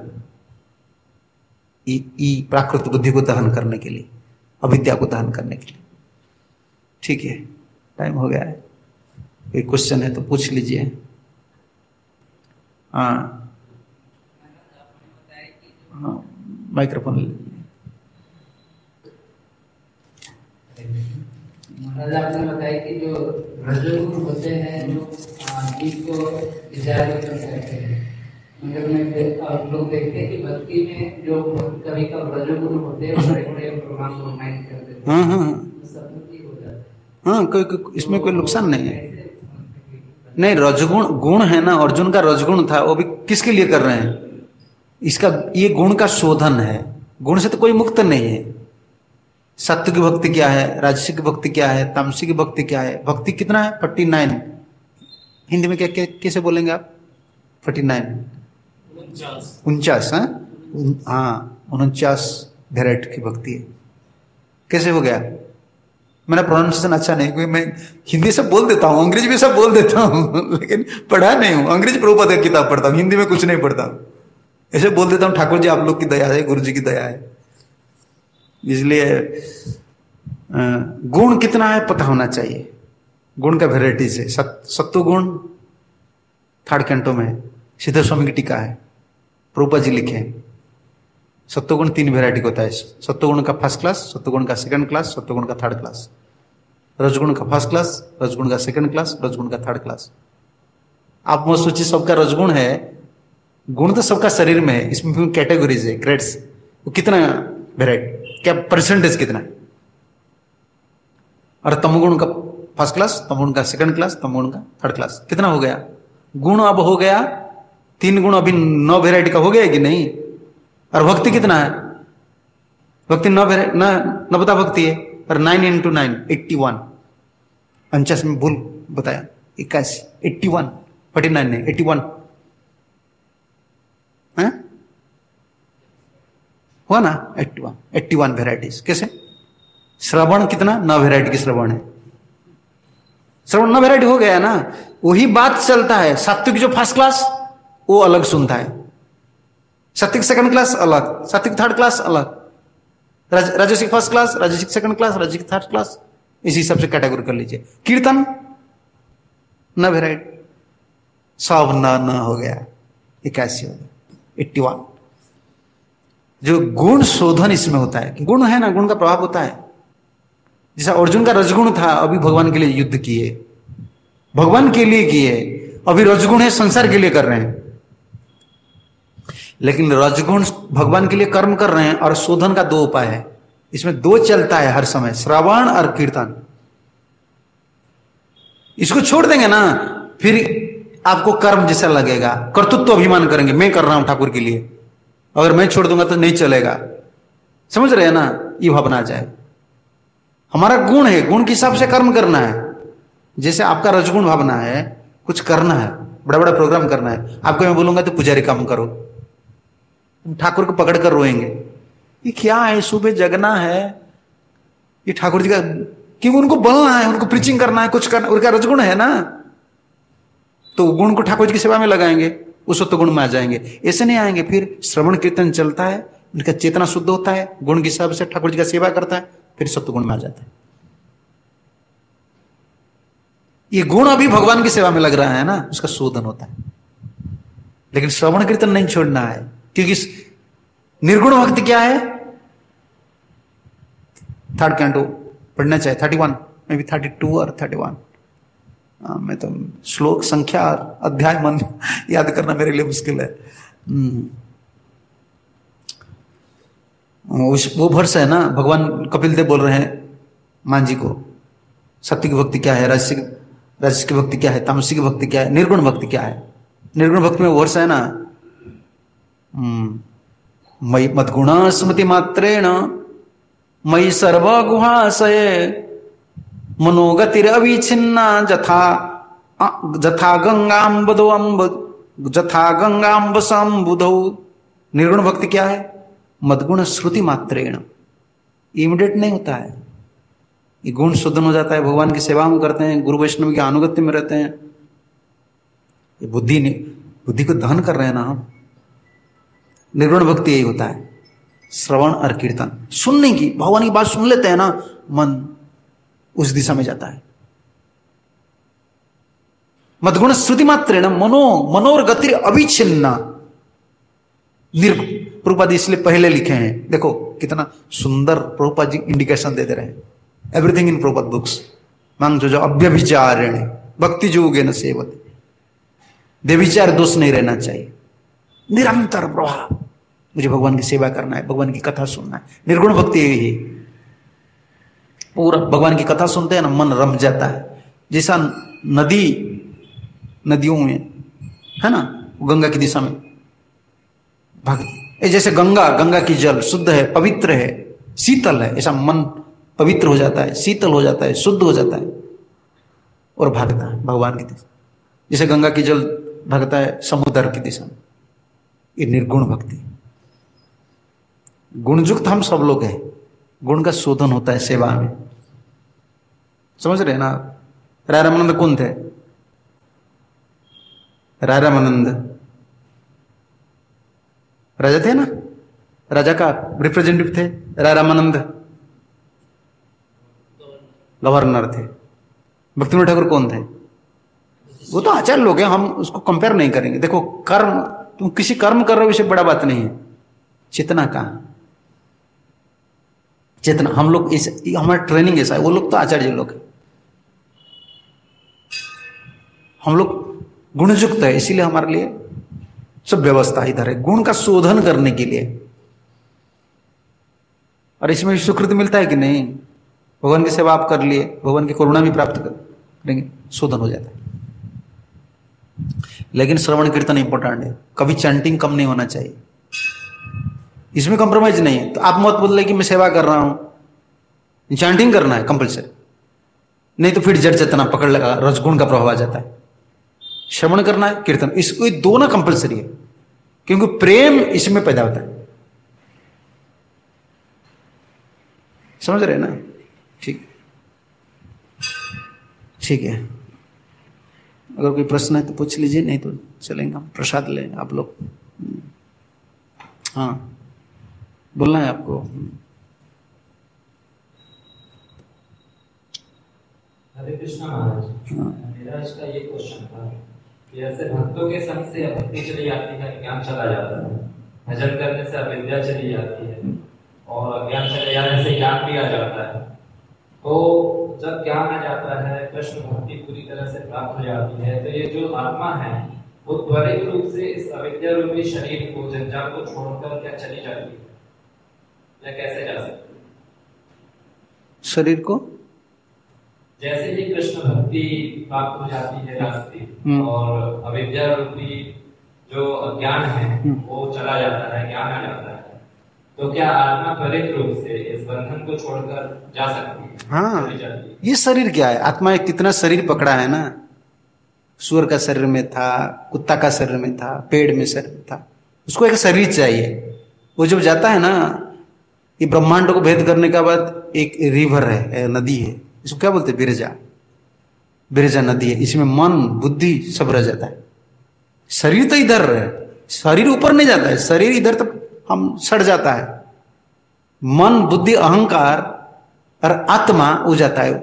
ई, ई प्राकृत बुद्धि को दहन करने के लिए, अविद्या को दहन करने के लिए। ठीक है, टाइम हो गया है। कोई क्वेश्चन है तो पूछ लीजिए। हाँ हाँ, माइक्रोफोन ले लीजिए। महाराज आपने बताया कि जो रजोगुण होते हैं, जो जीव को डिजायर करते हैं, मगर में आप लोग देखते हैं कि भक्ति में जो कभी कभी रजोगुण होते हैं बड़े बड़े प्रोग्राम को माइंड कर देते हैं। हाँ हाँ हाँ, कोई इसमें कोई नुकसान नहीं है। नहीं, रजगुण गुण है ना, अर्जुन का रजगुण था, वो भी किसके लिए कर रहे हैं? इसका ये गुण का शोधन है। गुण से तो कोई मुक्त नहीं है। सत्य की भक्ति क्या है, राजसिक भक्ति क्या है, तामसिक भक्ति क्या है? भक्ति कितना है? Forty nine. हिंदी में क्या कैसे बोलेंगे आप? फोर्टी नाइन, उनचास। हाँ, उनचास वेराइटी की भक्ति है। कैसे हो गया? मेरा प्रोनाउंसिएशन अच्छा नहीं, क्योंकि मैं हिंदी सब बोल देता हूँ, अंग्रेजी भी सब बोल देता हूँ, लेकिन पढ़ा नहीं हूँ। अंग्रेजी प्रभुपाद की किताब पढ़ता हूँ, हिंदी में कुछ नहीं पढ़ता हूँ। ऐसे बोल देता हूँ, ठाकुर जी आप लोग की दया है, गुरु जी की दया है। इसलिए गुण कितना है पता होना चाहिए। गुण का वेराइटीज है। सत, सत्व गुण थर्ड कैंटो में सीधर स्वामी की टीका है, प्रभुपाद जी लिखे। सत्वगुण तीन वेराइटी होता है। सत्वगुण का फर्स्ट क्लास, सत्वगुण का सेकंड क्लास, सत्वगुण का थर्ड क्लास। रजगुण का फर्स्ट क्लास, रजगुण का सेकंड क्लास, रजगुण का थर्ड क्लास। आप मत सोचिए सबका रजगुण है। गुण तो सबका शरीर में है, इसमें कैटेगरीज है, ग्रेड्स। वो कितना वेराइटी, क्या परसेंटेज कितना है? और तमोगुण का फर्स्ट क्लास, तमोगुण का सेकंड क्लास, तमोगुण का थर्ड क्लास, कितना हो गया? गुण अब हो गया तीन गुण, अभी नौ वेराइटी का हो गया कि नहीं? और भक्ति कितना है? भक्ति नौ वेराइटी, नवता भक्ति है, और nine into nine eighty one. अंचास में भूल बताया, इक्यासी, एट्टी वन, फोर्टी नाइन नहीं, एट्टी वन है, हुआ ना? Eighty one, eighty one varieties. कैसे? श्रवण कितना? नौ वेराइटी की श्रवण है। श्रवण नौ वेराइटी हो गया ना। वही बात चलता है। सात्विक जो फर्स्ट क्लास वो अलग सुनता है, सात्विक सेकंड क्लास अलग, सात्विक थर्ड क्लास अलग, राज, राजसिक फर्स्ट क्लास, राजसिक सेकंड क्लास, राजसिक थर्ड क्लास, इसी हिसाब से कैटेगरी कर लीजिए। कीर्तन न वेराइटी, सब न न हो गया, इक्यासी हो गया, एट्टी वन। जो गुण शोधन इसमें होता है, गुण है ना, गुण का प्रभाव होता है। जैसा अर्जुन का रजगुण था, अभी भगवान के लिए युद्ध किए, भगवान के लिए किए, अभी रजगुण है, संसार के लिए कर रहे हैं। लेकिन रजगुण भगवान के लिए कर्म कर रहे हैं, और शोधन का दो उपाय है। इसमें दो चलता है हर समय, श्रवण और कीर्तन। इसको छोड़ देंगे ना, फिर आपको कर्म जैसा लगेगा, कर्तृत्व अभिमान करेंगे, मैं कर रहा हूं ठाकुर के लिए, अगर मैं छोड़ दूंगा तो नहीं चलेगा। समझ रहे हैं ना? ये भावना आ जाए। हमारा गुण है, गुण के हिसाब से कर्म करना है। जैसे आपका रजगुण भावना है, कुछ करना है, बड़ा बड़ा प्रोग्राम करना है, आपको मैं बोलूंगा तो पुजारी काम करो, ठाकुर को पकड़ कर रोएंगे, ये क्या है, सुबह जगना है, ये ठाकुर जी का, क्योंकि उनको बोलना है, उनको प्रीचिंग करना है, कुछ करना, उनका रजगुण है ना, तो गुण को ठाकुर जी की सेवा में लगाएंगे, उस वक्त गुण में आ जाएंगे। ऐसे नहीं आएंगे। फिर श्रवण कीर्तन चलता है, उनका चेतना शुद्ध होता है, गुण के हिसाब से ठाकुर जी का सेवा करता है, फिर सत्व गुण में आ जाता है। ये गुण अभी भगवान की सेवा में लग रहा है ना, उसका शोधन होता है। लेकिन श्रवण कीर्तन नहीं छोड़ना है, क्योंकि निर्गुण भक्ति क्या है? थर्ड कैंटो पढ़ना चाहिए, thirty one, may be thirty two और थर्टी वन। मैं तो श्लोक संख्या और अध्याय मन याद करना मेरे लिए मुश्किल है। वो वर्ष है ना, भगवान कपिल देव बोल रहे हैं मां जी को, सत्य की भक्ति क्या है, राजसिक राजसिक भक्ति क्या है, तामसिक भक्ति क्या है, निर्गुण भक्ति क्या है। निर्गुण भक्ति में वर्ष है ना, मई मद्गुण स्मृति मात्रेण मई सर्वगुहाशये मनोगतिरविच्छिन्ना जथा जथा गंगाम्बदो अम्ब जथा गंगाम्बसंबुधौ। निर्गुण भक्ति क्या है? मद्गुण श्रुति मात्रेण, इमीडिएट नहीं होता है, ये गुण शोधन हो जाता है, भगवान की सेवा में करते हैं, गुरु वैष्णव के अनुगत्य में रहते हैं। ये बुद्धि ने बुद्धि को दहन कर रहे हैं ना हम। निर्गुण भक्ति यही होता है, श्रवण और कीर्तन, सुनने की, भगवान की बात सुन लेते हैं ना, मन उस दिशा में जाता है। मद्गुण श्रुति मात्रेण मनो मनोरगति अविच्छिन्ना। प्रभुपाद इसलिए पहले लिखे हैं, देखो कितना सुंदर प्रभुपाद जी इंडिकेशन दे दे रहे हैं। Everything in Prabhupada books. मांग जो जो अव्यभिचारिणी भक्ति योगेन सेवते, व्यभिचार दोष नहीं रहना चाहिए, निरंतर प्रभाव, मुझे भगवान की सेवा करना है, भगवान की कथा सुनना है। निर्गुण भक्ति यही, पूरा भगवान की कथा सुनते हैं ना, मन रम जाता है। जैसा नदी नदियों में है ना, गंगा की दिशा में भक्ति, जैसे गंगा गंगा की जल शुद्ध है, पवित्र है, शीतल है, ऐसा मन पवित्र हो जाता है, शीतल हो जाता है, शुद्ध हो जाता है और भागता है भगवान की दिशा। जैसे गंगा की जल भागता है समुद्र की दिशा में, ये निर्गुण भक्ति। गुणयुक्त हम सब लोग हैं, गुण का शोधन होता है सेवा में। समझ रहे हैं ना? राय रामानंद कौन थे? राय रामानंद राजा थे ना, राजा का रिप्रेजेंटेटिव थे राय रामानंद, गवर्नर थे। भक्तिविनोद ठाकुर कौन थे? वो तो आचार्य लोग हैं, हम उसको कंपेयर नहीं करेंगे। देखो कर्म, तुम किसी कर्म कर रहे हो, इसे बड़ा बात नहीं है, चेतना कहां, चेतना। हम लोग इस हमारा ट्रेनिंग ऐसा है, वो लोग तो आचार्य लोग हैं, हम लोग गुणयुक्त है, इसीलिए हमारे लिए सब व्यवस्था इधर है, गुण का शोधन करने के लिए। और इसमें भी सुकृत मिलता है कि नहीं? भगवान की सेवा आप कर लिए, भगवान की करुणा भी प्राप्त करेंगे, शोधन हो जाता है। लेकिन श्रवण कीर्तन इंपॉर्टेंट है, कभी चैंटिंग कम नहीं होना चाहिए, इसमें कॉम्प्रोमाइज नहीं है। तो आप मत बोल रहे कि मैं सेवा कर रहा हूं, चैंटिंग करना है कंपल्सरी, नहीं तो फिर जड़ चेतना पकड़ लगा, रजगुण का प्रभाव आ जाता है। श्रवण करना है, कीर्तन, इसको दोनों कंपल्सरी है, क्योंकि प्रेम इसमें पैदा होता है। समझ रहे ना? ठीक ठीक है, अगर कोई प्रश्न है तो पूछ लीजिए, नहीं तो चलेंगे हम प्रसाद लें आप लोग। हाँ, बोलना है आपको? हरे कृष्णा महाराज। हाँ। मेरा इसका ये क्वेश्चन था कि ऐसे भक्तों के संग से भक्ति चली जाती है, ज्ञान चला जाता है, भजन करने से अविद्या चली जाती है और अज्ञान चले जाने से ज्ञान भी आ जाता है। तो जब ज्ञान आ जाता है, कृष्ण भक्ति पूरी तरह से प्राप्त हो जाती है, तो ये जो आत्मा है वो त्वरित रूप से इस अविद्या रूपी शरीर को, जंजाल को छोड़कर क्या चली जाती है या कैसे जा सकती है? शरीर को जैसे ही कृष्ण भक्ति प्राप्त हो जाती है रास्ते, और अविद्या रूपी जो अज्ञान है वो चला जाता है, ज्ञान आ जाता है, तो क्या आत्मा त्वरित रूप से इस बंधन को छोड़कर जा सकती है? हाँ, ये शरीर क्या है? आत्मा एक कितना शरीर पकड़ा है ना, सूअर का शरीर में था, कुत्ता का शरीर में था, पेड़ में शरीर में था, उसको एक शरीर चाहिए। वो जब जाता है ना, ये ब्रह्मांड को भेद करने के बाद एक रिवर है, नदी है, इसको क्या बोलते हैं? बिरजा, बिरजा नदी है। इसमें मन बुद्धि सब रह जाता है। शरीर तो इधर है, शरीर ऊपर नहीं जाता है, शरीर इधर तो हम सड़ जाता है। मन बुद्धि अहंकार और आत्मा हो जाता है,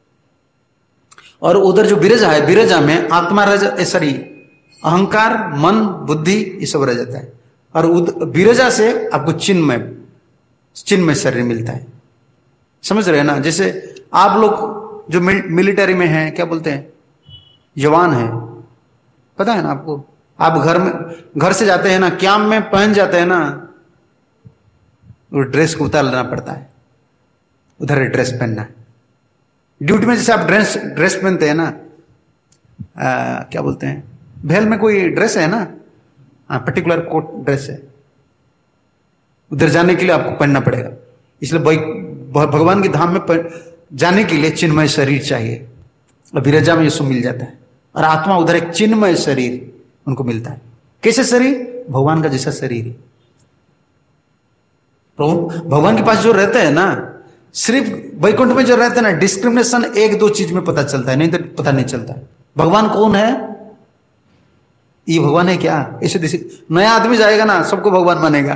और उधर जो बिरजा है, बिरजा में आत्मा रह, सॉरी अहंकार मन बुद्धि ये सब रह जाता है, और बिरजा से आपको चिन्मय चिन्मय शरीर मिलता है। समझ रहे हैं ना? जैसे आप लोग जो मिलिट्री में हैं, क्या बोलते हैं, जवान है, पता है ना आपको? आप घर में घर से जाते हैं ना, कैंप में पहन जाते हैं ना, वो ड्रेस को उतार लेना पड़ता है, उधर ड्रेस पहनना है। ड्यूटी में जैसे आप ड्रेस ड्रेस पहनते हैं ना, आ, क्या बोलते हैं, भेल में कोई ड्रेस है ना, पर्टिकुलर कोट ड्रेस है, उधर जाने के लिए आपको पहनना पड़ेगा। इसलिए भगवान के धाम में जाने के लिए चिन्मय शरीर चाहिए, और बिरजा में ये सब मिल जाता है, और आत्मा उधर एक चिन्मय शरीर उनको मिलता है। कैसे शरीर? भगवान का जैसा शरीर है। भगवान के पास जो रहते हैं ना, सिर्फ वैकुंठ में जो रहते हैं ना, डिस्क्रिमिनेशन एक दो चीज में पता चलता है, नहीं तो पता नहीं चलता है। भगवान कौन है? ये भगवान है क्या? ऐसे नया आदमी जाएगा ना, सबको भगवान मानेगा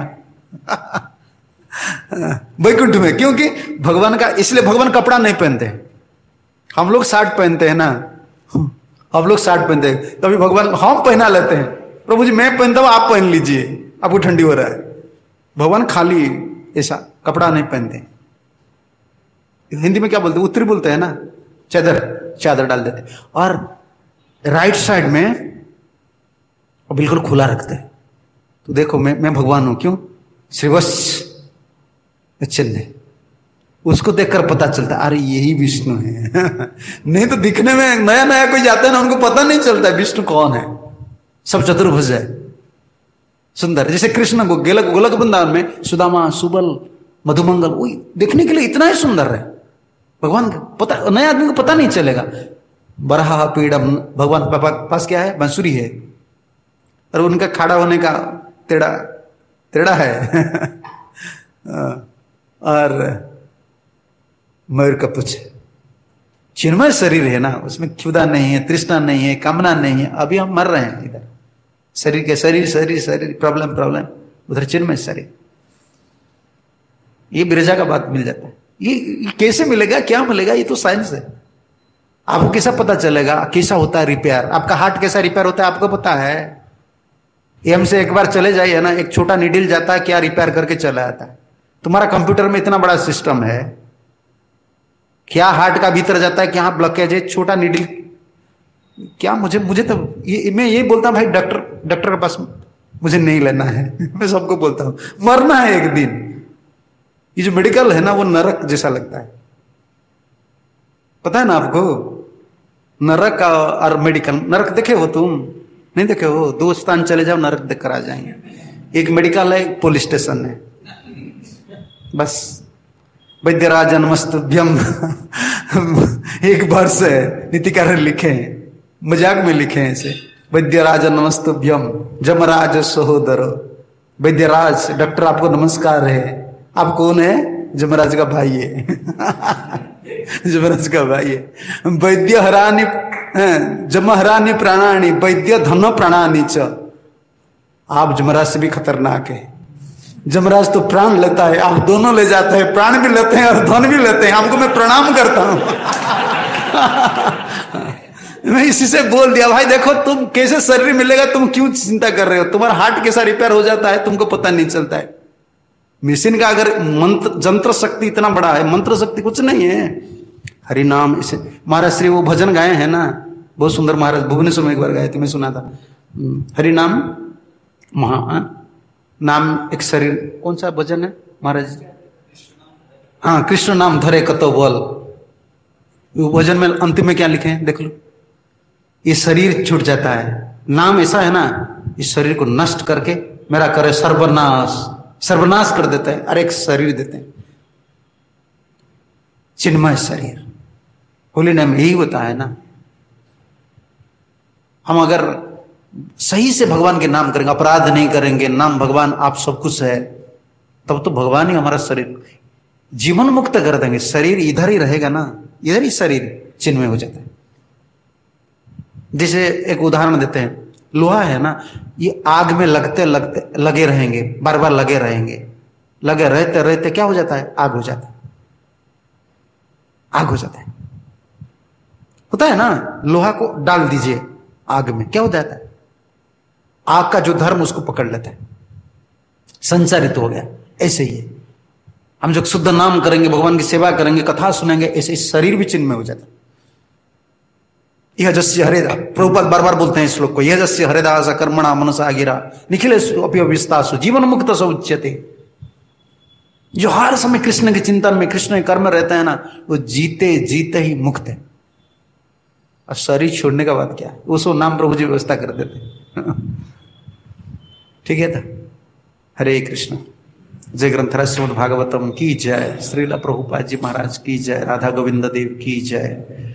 वैकुंठ में, क्योंकि भगवान का, इसलिए भगवान कपड़ा नहीं पहनते। हम लोग शर्ट पहनते हैं ना, हम लोग शर्ट पहनते हैं, तभी भगवान हम पहना लेते हैं। प्रभु जी मैं पहनता हूं, आप पहन लीजिए, आपको ठंडी हो रहा है। भगवान खाली ऐसा कपड़ा नहीं पहनते। हिंदी में क्या बोलते हैं? उत्तरी बोलते हैं ना, चादर चादर डाल देते, और राइट साइड में बिल्कुल खुला रखते हैं। तो देखो मैं मैं भगवान हूं, क्यों? श्रीवत्स चिन्ह, उसको देखकर पता चलता अरे यही विष्णु है नहीं तो दिखने में नया नया कोई जाता है ना, उनको पता नहीं चलता विष्णु कौन है। सब चतुर्भुज है, सुंदर। जैसे कृष्ण को गोलक गोलक वृंदावन में सुदामा, सुबल, मधुमंगल, वो देखने के लिए इतना ही सुंदर है। भगवान पता, नया आदमी को पता नहीं चलेगा। बरहा पीड़म, भगवान के पास क्या है? बांसुरी है, और उनका खड़ा होने का टेढ़ा टेढ़ा है और मयूर का पुछ। चिन्मय शरीर है ना, उसमें क्षुधा नहीं है, तृष्णा नहीं है, कामना नहीं है। अभी हम मर रहे हैं इधर, शरीर के शरीर शरीर शरीर प्रॉब्लम प्रॉब्लम, उधर चिन्मय शरीर। ये बिरजा का बात मिल जाता है। ये, ये कैसे मिलेगा, क्या मिलेगा? ये तो साइंस है। आपको कैसा पता चलेगा कैसा होता है रिपेयर? आपका हार्ट कैसा रिपेयर होता है आपको पता है? एम से एक बार चले जाइए ना, एक छोटा नीडल जाता है, क्या रिपेयर करके चला आता है। तुम्हारा कंप्यूटर में इतना बड़ा सिस्टम है, क्या हार्ट का भीतर जाता है, क्या ब्लॉकेज है, छोटा नीडल क्या? मुझे मुझे तो ये मैं ये बोलता हूं भाई, डॉक्टर डॉक्टर के पास मुझे नहीं लेना है मैं सबको बोलता हूं मरना है एक दिन। ये जो मेडिकल है ना, वो नरक जैसा लगता है, पता है ना आपको? नरक और मेडिकल, नरक देखे हो तुम? नहीं देखे हो? दो स्थान चले जाओ, नरक देख कर आ जाएंगे। एक मेडिकल है, एक पुलिस स्टेशन है, बस। वैद्यराज नमस्तुभ्यम एक वर्ष है, नीतिकार लिखे हैं, मजाक में लिखे हैं इसे। वैद्यराज नमस्तुभ्यम जमराज सहोदरो। वैद्यराज डॉक्टर आपको नमस्कार है। आप कौन है? जमराज का भाई है जमराज का भाई है। वैद्य हरानी जमहरानी प्राणानी वैद्य धन प्राणानी च। आप जमराज से भी खतरनाक है। जमराज तो प्राण लेता है, आप दोनों ले जाते हैं, प्राण भी लेते हैं और धन भी लेते हैं। आपको मैं प्रणाम करता हूं मैं इसी से बोल दिया, भाई देखो तुम कैसे शरीर मिलेगा, तुम क्यों चिंता कर रहे हो? तुम्हारा हार्ट कैसा रिपेयर हो जाता है तुमको पता नहीं चलता है। मशीन का अगर मंत्र जंत्र शक्ति इतना बड़ा है, मंत्र शक्ति कुछ नहीं है। हरि नाम इसे महाराज श्री वो भजन गाए हैं ना, बहुत सुंदर। महाराज भुवनेश्वर में एक बार गाए थे, मैं सुना था। हरि नाम महा नाम एक शरीर, कौन सा भजन है महाराज? हाँ, कृष्ण नाम धरे कतो बोल। वो भजन में अंतिम में क्या लिखे हैं देख लो, ये शरीर छूट जाता है। नाम ऐसा है ना, इस शरीर को नष्ट करके मेरा करे सर्वनाश, सर्वनाश कर देता है और एक शरीर देते हैं, चिन्मय शरीर। होली नाम यही होता है ना। हम अगर सही से भगवान के नाम करेंगे, अपराध नहीं करेंगे, नाम भगवान आप सब कुछ है, तब तो भगवान ही हमारा शरीर जीवन मुक्त कर देंगे। शरीर इधर ही रहेगा ना, इधर ही शरीर चिन्मय हो जाता है। जैसे एक उदाहरण देते हैं, लोहा है ना, ये आग में लगते लगते लगे रहेंगे, बार बार लगे रहेंगे, लगे रहते रहते क्या हो जाता है? आग हो जाता है। आग हो जाता है, होता है ना। लोहा को डाल दीजिए आग में, क्या हो जाता है? आग का जो धर्म उसको पकड़ लेता है, संचारित हो गया। ऐसे ही है, हम जब शुद्ध नाम करेंगे, भगवान की सेवा करेंगे, कथा सुनेंगे, ऐसे ही शरीर भी चिन्ह में हो जाता है। यह जस्य हरेदा, प्रभुपाद बार बार बोलते हैं इस श्लोक को, यह जस्य हरेदास कर्मणा मनसा गिरा निखिलेषु अपि अविस्तासु जीवन मुक्त स उच्यते। जो हर समय कृष्ण के चिंतन में, कृष्ण के कर्म रहता है ना, वो जीते जीते ही मुक्त है। और शरीर छोड़ने का बात क्या है? उसको नाम प्रभु जी व्यवस्था कर देते ठीक है था। हरे कृष्ण। जय ग्रंथराज श्रीमद् भागवतम की जय। श्रील प्रभुपाद जी महाराज की जय। राधा गोविंद देव की जय।